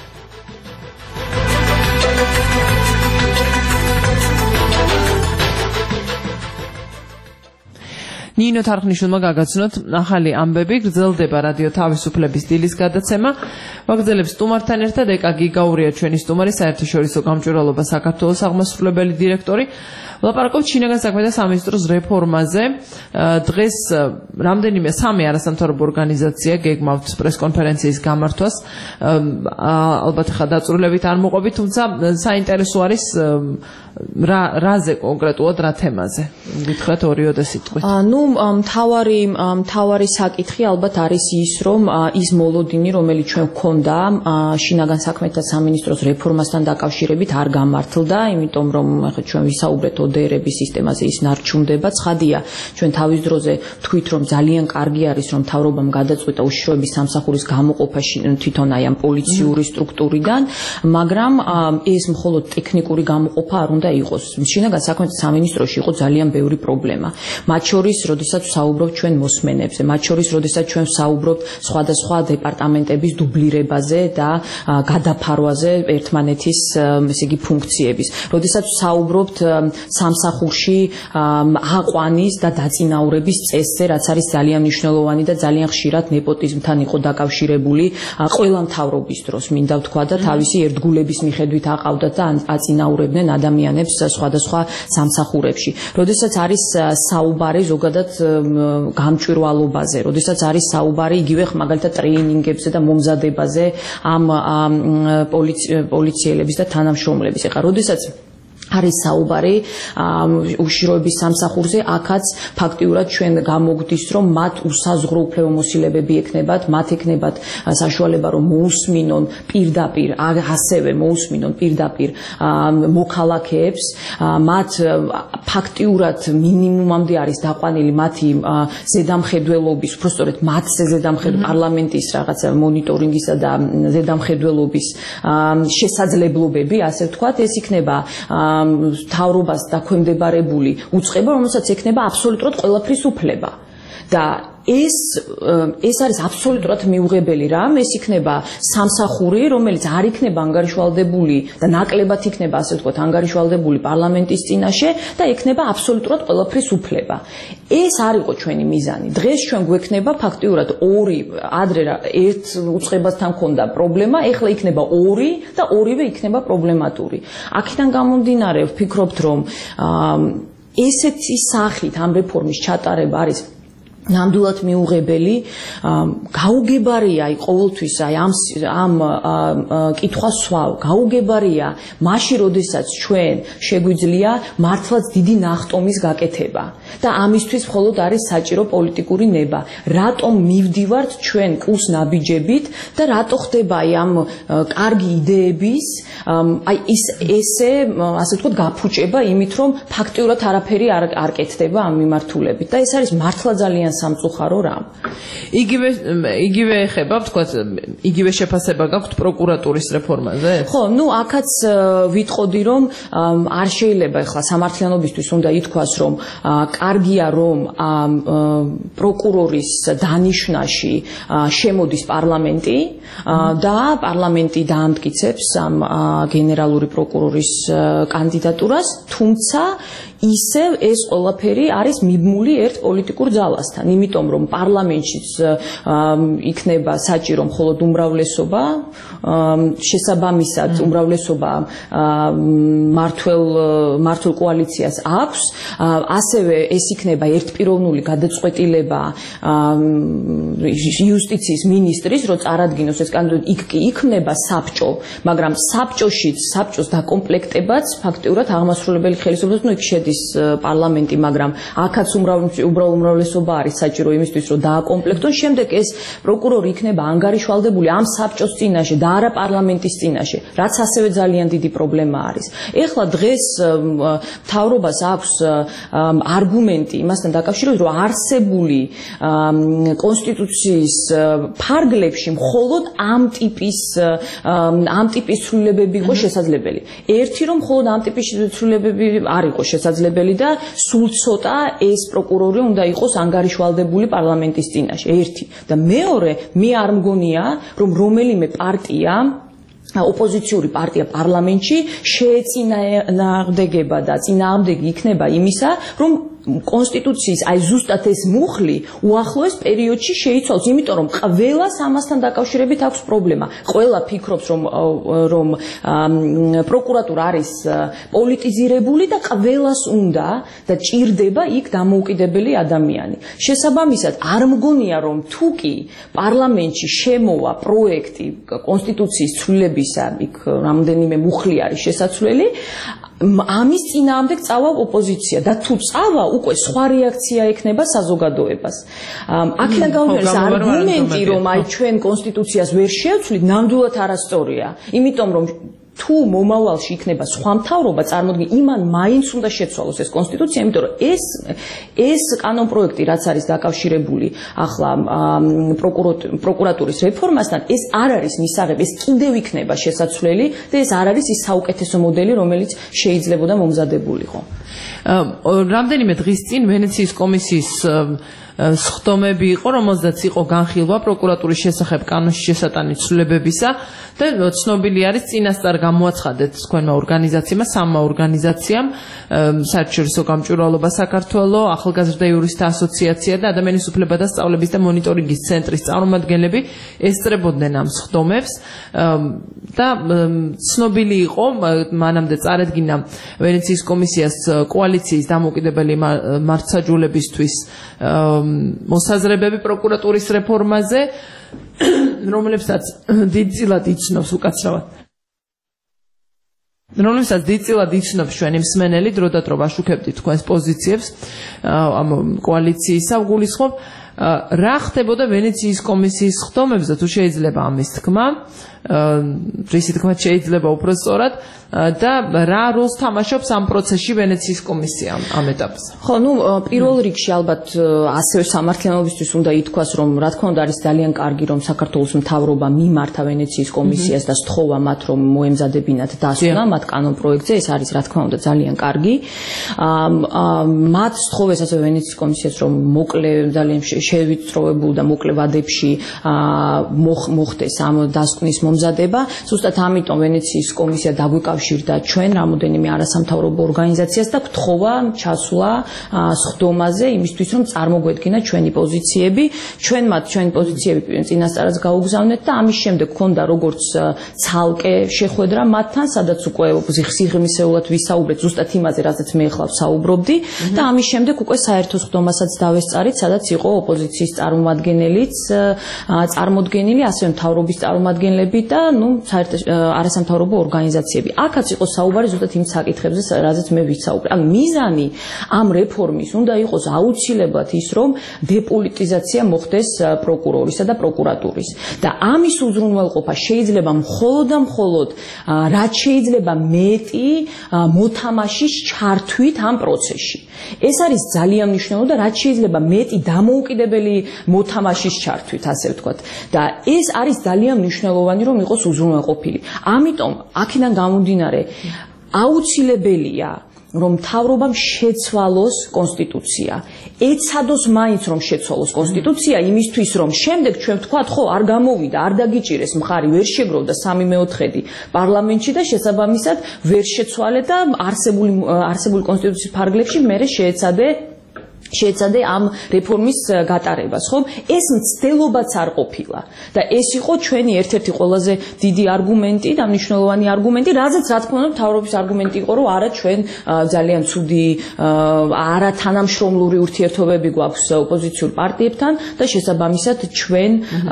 ნინო თარხნიშვილმა გაგაცნოთ ახალი ამბები, გრძელდება რადიო თავისუფლების დილის გადაცემა. ვაგრძელებს სტუმართან ერთად ეკა გიგაურია ჩვენი სტუმარი, საერთაშორისო გამჭვირვალობა საქართველოს აღმასრულებელი დირექტორი. ვლაპარაკობთ შინაგან საქმეთა სამინისტროს რეფორმაზე. დღეს რამდენიმე სამი არასამთავრობო ორგანიზაცია გეგმავთ პრესკონფერენციის გამართვას. ალბათ ხა დაწვრილებით არ მოყვებით, თუმცა საინტერესო არის რა რაზე კონკრეტულად რა თემაზე. გითხრათ ორიოდე სიტყვით.
ნუ მთავარი მთავარი საკითხი ალბათ არის ის, რომ ის მოლოდინი, რომელიც ჩვენ გვქონდა შინაგან საქმეთა სამინისტროს რეფორმასთან დაკავშირებით არ გამართლდა, იმიტომ რომ ახლა ჩვენ ვისაუბრეთ ო დე ერების სისტემაზე, ის ნარჩუნდება. ცხადია, ჩვენ თავის დროზე ვთქვით, რომ ძალიან კარგი არის, რომ მთავრობამ გადაწყვეტა უშიშროების სამსახურის გამოყოფა თვითონ აი ამ პოლიციური სტრუქტურიდან, მაგრამ ეს მხოლოდ ტექნიკური გამოყოფა არ უნდა იყოს. შინაგან საქმეთა სამინისტროში იყო ძალიან ბევრი პრობლემა. მათ შორის, როდესაც ვსაუბრობთ ჩვენ მოსმენებზე, მათ შორის, როდესაც ჩვენ ვსაუბრობთ სხვადასხვა დეპარტამენტების დუბლირებაზე და გადაფარვაზე ერთმანეთის ესე იგი ფუნქციების. როდესაც ვსაუბრობთ სამსახურში აყვანის და დაწინაურების წესზე, რაც არის ძალიან მნიშვნელოვანი და ძალიან ხშირად ნეპოტიზმთან იყო დაკავშირებული ყველა მთავრობის დროს, მინდა ვთქვა და თავისი ერთგულების მიხედვით აყავდათ და აწინაურებდნენ ადამიანებს სხვადასხვა სამსახურებში. როდესაც არის საუბარი ზოგადად გამჭვირვალობაზე, როდესაც არის საუბარი იგივე მაგალითად ტრეინინგებზე და მომზადებაზე ამ პოლიციელების და თანამშრომლების. ეხლა როდესაც არის საუბარი უშიშროების სამსახურზე, აქაც ფაქტიურად ჩვენ გამოგდის, რომ მათ უსაზღვრო უფლებამოსილებები ექნებათ, მათ ექნებათ საშუალება, რომ მოусმინონ პირდაპირ, ასევე მოусმინონ პირდაპირ მოქალაქეებს, მათ ფაქტიურად მინიმუმამდე არის დაყვანილი მათი ზედამხედველობის, უბრალოდ მათზე ზედამხედველობის პარლამენტის რაღაცა მონიტორინგისა და ზედამხედველობის შესაძლებლობები, ასე ვთქვათ, ეს იქნება თავრობას დაქვემდებარებული უწყება, რომელსაც ექნება აბსოლუტურად ყველაფრის უფლება. და ეს ეს არის აბსოლუტურად მიუღებელი რამ, ეს იქნება სამსახური, რომელიც არ იქნება ანგარიშვალდებული და ნაკლებად იქნება, ასე ვთქვათ, ანგარიშვალდებული პარლამენტის წინაშე და ექნება აბსოლუტურად ყველაფრის უფლება. ეს არ იყო ჩვენი მიზანი. დღეს ჩვენ გვექნება ფაქტიურად ორი, ადრე ერთ უწყებასთან ჰქონდა პრობლემა, ეხლა იქნება ორი და ორივე იქნება პრობლემატური. აქედან გამომდინარე, ვფიქრობთ, რომ ესეთი სახით ამ რეფორმის ჩატარება არის ნამდვილად მიუღებელი, გაუგებარია აი ყოველთვის აი ამ ამ კითხვას სვავ, გაუგებარია მაშინ, როდესაც ჩვენ შეგვიძლია მართლაც დიდი ნახტომის გაკეთება და ამისთვის მხოლოდ არის საჭირო პოლიტიკური ნება. რატომ მივდივართ ჩვენ კურს ნაბიჯებით და რატო ხდება აი ამ კარგი იდეების აი ის ესე ასე ვთქვათ გაფუჭება იმით, რომ ფაქტიურად არაფერი არ არ კეთდება ამ მიმართულებით და ეს არის მართლა ძალიან სამწუხარო რამ.
იგივე იგივე ეხება, ვთქვათ, იგივე შეფასება გაქვთ პროკურატურის რეფორმაზე?
ხო, ну აქაც ვიტყოდი, რომ არ შეიძლება ახლა სამართლიანობისთვის უნდა ითქვას, რომ კარგია, რომ პროკურორის დანიშვნაში შემოდის პარლამენტი და პარლამენტი დაამტკიცებს ამ გენერალური პროკურორის კანდიდატურას, თუმცა ისევ ეს ყველაფერი არის მიბმული ერთ პოლიტიკურ ძალასთან, იმიტომ რომ პარლამენტშიც იქნება საჭირო მხოლოდ უმრავლესობა, შესაბამისად უმრავლესობა მართლ მართლ კოალიციას აქვს, ასევე ეს იქნება ერთპიროვნული გადაწყვეტილება იუსტიციის მინისტრის, რომ წარადგინოს ეს კანდიდატი, იქ იქმნება საბჭო, მაგრამ საბჭოშიც საბჭოს დაკომპლექტებაც ფაქტიურად აღმასრულებელი ხელისუფლებას, ну იქ შედის პარლამენტი, მაგრამ აქაც უმრავლესობა არის საჭირო იმისთვის, რომ დააკომპლექტონ. შემდეგ ეს პროკურორი იქნება ანგარიშვალდებული ამ საბჭოს წინაშე და არა პარლამენტის წინაშე, რაც ასევე ძალიან დიდი პრობლემა არის. ეხლა დღეს მთავრობას აქვს არგუმენტი იმასთან დაკავშირებით, რომ არსებული კონსტიტუციის ფარგლებში მხოლოდ ამ ტიპის ამ ტიპის ცვლილებები იყო შესაძლებელი. ერთი რომ მხოლოდ ამ ტიპის ცვლილებები არ იყო შესაძლებელი და სულ ცოტა ეს პროკურორი უნდა იყოს ანგარიშვალდებული პარლამენტის წინაშე. ერთი და მეორე, მე არ მგონია, რომ რომელიმე პარტია ოპოზიციური პარტია პარლამენტში შეეწინააღმდეგება და წინააღმდეგი იქნება იმისა, რომ კონსტიტუციის აი ზუსტად ეს მუხლი უახლოეს პერიოდში შეიცვალოს, იმიტომ რომ ყველას ამასთან დაკავშირებით აქვს პრობლემა. ყველა ფიქრობს, რომ რომ პროკურატურა არის პოლიტიზირებული და ყველას უნდა და ჭირდება იქ დამოუკიდებელი ადამიანი. შესაბამისად, არ მგონია, რომ თუ კი პარლამენტში შემოვა პროექტი კონსტიტუციის ცვლილებისა, იქ რამდენიმე მუხლი არის შესაძლებელი, ამის წინააღმდეგ წავა ოპოზიცია და თუ წავა, უკვე სხვა რეაქცია ექნება საზოგადოებას. აქედან გამომდინარე, არგუმენტი, რომ აი ჩვენ კონსტიტუციას ვერ შევცვლით, ნამდვილად არასწორია. იმიტომ რომ თუ მომავალში იქნება სხვა მთავრობა, წარმოიდგინე, იმან მაინც უნდა შეცვალოს ეს კონსტიტუცია, იმიტომ რომ ეს ეს კანონპროექტი, რაც არის დაკავშირებული ახლა პროკურატურის რეფორმასთან, ეს არ არის მისაღები, ეს კიდევ იქნება შესაძლებელი და ეს არ არის ის საუკეთესო მოდელი, რომელიც შეიძლებოდა მომზადებულიყო.
რამდენიმე დღის წინ ვენეციის კომისიის სხდომები იყო, რომელზეც იყო განხილვა პროკურატურის შესახებ კანონში შესატანი ცვლილებებისა და ცნობილი არის წინასწარ გამოაცხადეთ თქვენმა ორგანიზაციებმა, სამმა ორგანიზაციამ, საერთაშორისო გამჭვირვალობა საქართველოს, ახალგაზრდა იურისტთა ასოციაცია და ადამიანის უფლებათა და სწავლების და მონიტორინგის ცენტრის წარმომადგენლები ესწრებოდნენ ამ სხდომებს და ცნობილი იყო, მანამდე წარედგინა ვენეციის კომისიას კოალიციის დამოუკიდებელი მართლმსაჯულებისთვის მოსაზრებები პროკურატურის რეფორმაზე, რომლებსაც დიდწილად იცნობს უკაცრავად რომელსაც დიდწილად იცნობს ჩვენი მსმენელი, დრო და დრო ვაშუქებდით თქვენს პოზიციებს ამ კოალიციისა, ვგულისხმობ რა ხდებოდა ვენეციის კომისიის ხდომებზე, თუ შეიძლება ამის თქმა, რისი თქმა შეიძლება უფრო სწორად და რა როლს თამაშობს ამ პროცესში ვენეციის კომისია ამ ეტაპზე.
ხო, ну, პირველ რიგში ალბათ ასევე სამართლიანობისთვის უნდა ითქვას, რომ რა თქმა უნდა არის ძალიან კარგი, რომ საქართველოს მთავრობა მიმართა ვენეციის კომისიას და სთხოვა მათ, რომ მოემზადებინათ დასკვნა მათ კანონ პროექტზე, ეს არის რა თქმა უნდა ძალიან კარგი. მათ სთხოვეს ასევე ვენეციის კომისიას, რომ მოკლე ძალიან შევიწროებულ და მოკლე ვადებში მოხდეს ამ დასკვნის მომზადება. ზუსტად ამიტომ ვენეციის კომისია დაგვიკავშირდა ჩვენ რამოდენიმე არასამთავრობო ორგანიზაციას და გთხოვა ჩასვლა სხდომაზე იმისთვის, რომ წარმოგვედგინა ჩვენი პოზიციები. ჩვენ მათ ჩვენი პოზიციები წინასწარაც გაუგზავნეთ და ამის შემდეგ ქონდა როგორც ცალკე შეხვედრა მათთან, სადაც უკვე სიღრმისეულად ვისაუბრეთ ზუსტად იმაზე, რასაც მე ახლა ვსაუბრობდი და ამის შემდეგ უკვე საერთო სხდომასაც დავესწარით, სადაც იყო ოპოზიციის წარმომადგენელიც წარმოდგენილი, ასევე მთავრობის წარმომადგენლები და ნუ არასამთავრობო ორგანიზაციები. აქაც იყო საუბარი ზუსტად იმ საკითხებზე, რაზეც მე ვისაუბრე. ანუ მიზანი ამ რეფორმის უნდა იყოს აუცილებლად ის, რომ დეპოლიტიზაცია მოხდეს პროკურორისა და პროკურატურის. და ამის უზრუნველყოფა შეიძლება მხოლოდ და მხოლოდ რაც შეიძლება მეტი მოთამაშის ჩართვით ამ პროცესში. ეს არის ძალიან მნიშვნელოვანი და რაც შეიძლება მეტი დამოუკიდებელი მოთამაშის ჩართვით, ასე ვთქვათ. და ეს არის ძალიან მნიშვნელოვანი, რომ იყოს უზრუნველყოფილი. ამიტომ აქედან გამომდინარე აუცილებელია რომ მთავრობამ შეცვალოს კონსტიტუცია. ეცადოს მაინც რომ შეცვალოს კონსტიტუცია იმისთვის, რომ შემდეგ ჩვენ ვთქვათ, ხო, არ გამოვიდა, არ დაგიჭირეს მხარი, ვერ შეგროვდა სამი მეოთხედი პარლამენტში და შესაბამისად ვერ შეცვალე და არსებული არსებული კონსტიტუციის ფარგლებში მერე შეეცადე შეეცადე ამ რეფორმის გატარებას, ხო? ეს მცდელობაც არ ყოფილა და ეს იყო ჩვენი ერთ-ერთი ყველაზე დიდი არგუმენტი და მნიშვნელოვანი არგუმენტი, რაზეც რა თქმა უნდა მთავრობის არგუმენტი იყო, რომ არა ჩვენ ძალიან ცუდი არა თანამშრომლური ურთიერთობები გვაქვს ოპოზიციურ პარტიებთან და შესაბამისად ჩვენ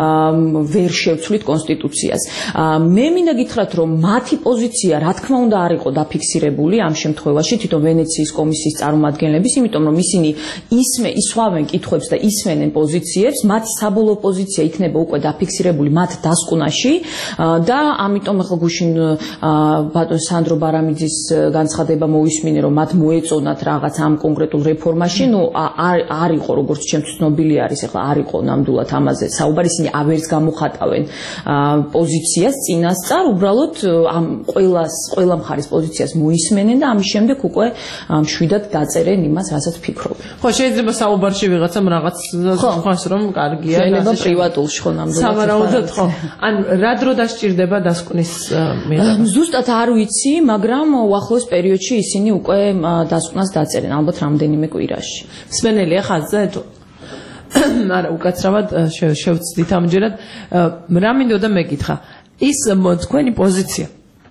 ვერ შევცვლით კონსტიტუციას. მე მინდა გითხრათ, რომ მათი პოზიცია რა თქმა უნდა არ იყო დაფიქსირებული ამ შემთხვევაში თვითონ ვენეციის კომისიის წარმომადგენლების, იმიტომ რომ ისინი ისმე ისვავენ კითხვებს და ისმენენ პოზიციებს, მათი საბოლოო პოზიცია იქნება უკვე დაფიქსირებული მათ დასკვნაში და ამიტომ ახლა გუშინ ბატონ სანდრო ბარამიძის განცხადება მოვისმინე, რომ მათ მოეწონათ რაღაც ამ კონკრეტულ რეფორმაში, ну არ იყო როგორც ჩემთვის ცნობილი არის, ახლა არ იყო ნამდვილად ამაზე საუბარი, ისინი ავერს გამოხატავენ პოზიციას წინასწარ, უბრალოდ ამ ყველას ყველა მხარის პოზიციას მოისმენენ და ამის შემდეგ უკვე მშვიდად დაწერენ იმას, რასაც ფიქრობენ.
ხო, შეიძლება საუბარში ვიღაცამ რაღაც თქვას, რომ კარგია,
შეიძლება პრივატულში ხო ნამდვილად.
სავარაუდოდ ხო. ან რა დრო დასჭირდება დასკვნის მიღება?
ზუსტად არ ვიცი, მაგრამ უახლოეს პერიოდში ისინი უკვე დასკვნას დაწერენ, ალბათ რამდენიმე კვირაში.
მსმენელია ხაზზე თუ არა, უკაცრავად შევცდით ამჯერად. რა მინდოდა მეკითხა? ის თქვენი პოზიცია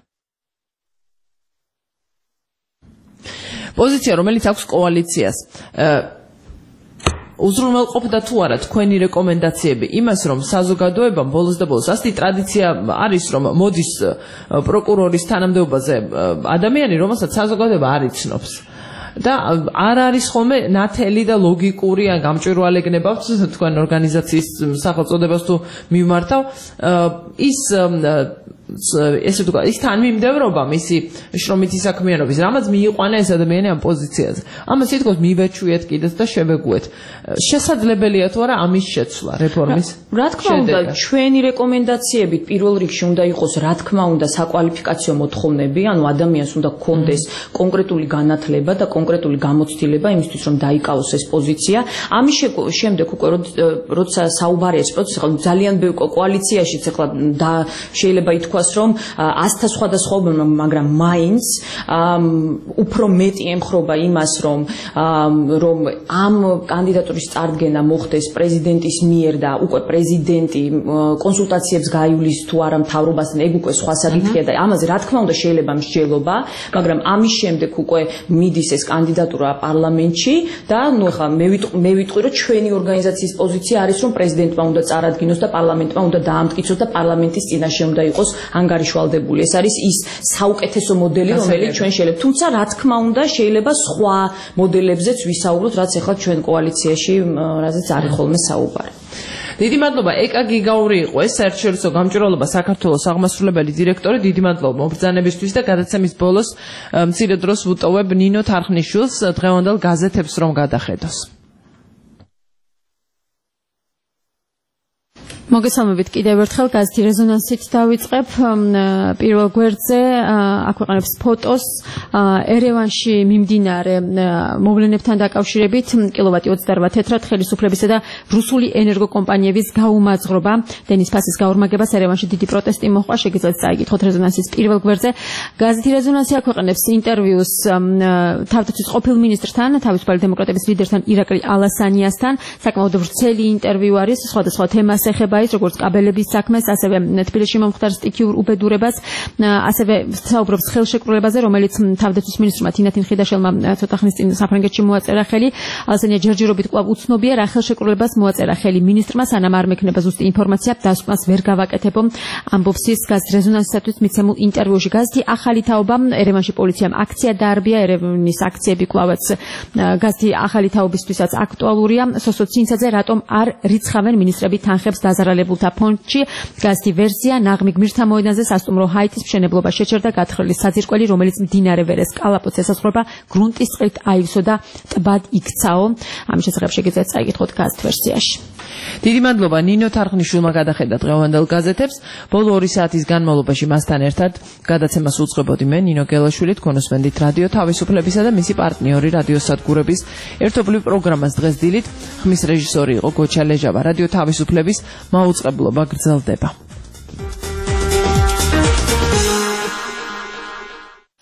პოზიცია, რომელიც აქვს კოალიციას, უზრუნველყოფდა თუ არა თქვენი რეკომენდაციები იმას, რომ საზოგადოებამ ბოლოს და ბოლოს ასეთი ტრადიცია არის, რომ მოდის პროკურორის თანამდებობაზე ადამიანი, რომელსაც საზოგადოება არ იცნობს. და არ არის ხოლმე ნათელი და ლოგიკური ან გამჭვირვალე გნებავთ თქვენ ორგანიზაციის სახელწოდებას თუ მიმართავ ის ესე ვთქვა, ის თანმიმდევრობა მისი შრომითი საქმიანობის, რამაც მიიყვანა ეს ადამიანი ამ პოზიციაზე. ამას თითქოს მივეჩვიეთ კიდეც და შევეგუეთ. შესაძლებელია თუ არა ამის შეცვლა რეფორმის?
რა თქმა უნდა, ჩვენი რეკომენდაციებით პირველ რიგში უნდა იყოს, რა თქმა უნდა, საკვალიფიკაციო მოთხოვნები, ანუ ადამიანს უნდა გქონდეს კონკრეტული განათლება და კონკრეტული გამოცდილება იმისთვის, რომ დაიკავოს ეს პოზიცია. ამის შემდეგ უკვე როცა საუბარი ეს პროცესი ძალიან ბევრ კოალიციაშიც ახლა შეიძლება ითქვას, რომ ასთა სხვადასხვაობა, მაგრამ მაინც უფრო მეტი ემხრობა იმას, რომ რომ ამ კანდიდატურის წარდგენა მოხდეს პრეზიდენტის მიერ და უკვე პრეზიდენტი კონსულტაციებს გაივლის თუ არა მთავრობასთან, ეგ უკვე სხვა საკითხია და ამაზე რა თქმა უნდა შეიძლება მსჯელობა, მაგრამ ამის შემდეგ უკვე მიდის ეს კანდიდატურა პარლამენტში და ნუ ახლა მე ვიტყვი, რომ ჩვენი ორგანიზაციის პოზიცია არის, რომ პრეზიდენტმა უნდა წარადგინოს და პარლამენტმა უნდა დაამტკიცოს და პარლამენტის წინაშე უნდა იყოს ანგარიშვალდებული. ეს არის ის საუკეთესო მოდელი, რომელიც ჩვენ შეიძლება. თუმცა რა თქმა უნდა, შეიძლება სხვა მოდელებზეც ვისაუბროთ, რაც ახლა ჩვენ კოალიციაში, რაზეც არის ხოლმე საუბარი.
დიდი მადლობა ეკა გიგაური იყო ეს საერთაშორისო გამჭვირვალობა საქართველოს აღმასრულებელი დირექტორი. დიდი მადლობა მობრძანებისთვის და გადაცემის ბოლოს მცირე დროს ვუტოვებ ნინო თარხნიშვილს დღევანდელ გაზეთებს რომ გადახედოს.
მოგესალმებით კიდევ ერთხელ გაზეთი რეზონანსით დავიწყებ პირველ გვერდზე აქ ვიყენებს ფოტოს ერევანში მიმდინარე მოვლენებთან დაკავშირებით კილოვატი ოცდაოთხ თეთრად ხელისუფლებისა და რუსული ენერგოკომპანიების გაუმაძღრობა დენის ფასის გაორმაგებას ერევანში დიდი პროტესტი მოჰყვა შეგიძლიათ წაიკითხოთ რეზონანსის პირველ გვერდზე გაზეთი რეზონანსი აქ ვიყენებს ინტერვიუს თავდაცვის ყოფილ მინისტრთან თავისუფალი დემოკრატების ლიდერთან ირაკლი ალასანიასთან საკმაოდ ვრცელი ინტერვიუ არის სხვადასხვა თემას ეხება ის როგორც კაბელების საქმეს, ასევე თბილისში მომხდარ სტიქიურ უბედურებას, ასევე საუბრობს ხელშეკრულებაზე, რომელიც თავდაცვის მინისტრმა თინათინ ხიდაშელმა ცოტა ხნის წინ საფრანგეთში მოაწერა ხელი. ალსანია ჯერჯერობით კვლავ უცნობია რა ხელშეკრულებას მოაწერა ხელი მინისტრმა, სანამ არ მექნება ზუსტი ინფორმაცია, დასკვნას ვერ გავაკეთებო. ამბობს ის გაზეთ რეზონანსისათვის მიცემულ ინტერვიუში. გაზეთი ახალი თაობა ერევანში პოლიციამ აქცია დაარბია, ერევნის აქციები კვლავაც გაზეთი ახალი თაობისთვისაც აქტუალურია. სოსო ცინცაძე რატომ არ რიცხავენ მინისტრები თანხებს დაზარალებულთა ფონდში. გაზეთი ვერსია ნაღმი გმირთა მოედანზე სასტუმრო ჰაიტის მშენებლობა შეჩერდა გათხრილი საძირკველი, რომელიც მდინარე ვერეს კალაპოტს ესაზღვრება, გრუნტის წყლით აივსო და ტბად იქცაო. ამის შესახებ შეგიძლიათ წაიკითხოთ გაზეთ ვერსიაში.
დიდი მადლობა ნინო თარხნიშვილმა გადახედა დღევანდელ გაზეთებს. ბოლო ორი საათის განმავლობაში მასთან ერთად გადაცემას უძღვებოდი მე ნინო გელაშვილი, თქვენოსმენდით რადიო თავისუფლებისა და მისი პარტნიორი რადიო სადგურების ერთობლივ პროგრამას დღეს დილით ხმის რეჟისორი იყო გოჩა ლეჟავა. რადიო თავისუფლების მაუწყებლობა გრძელდება.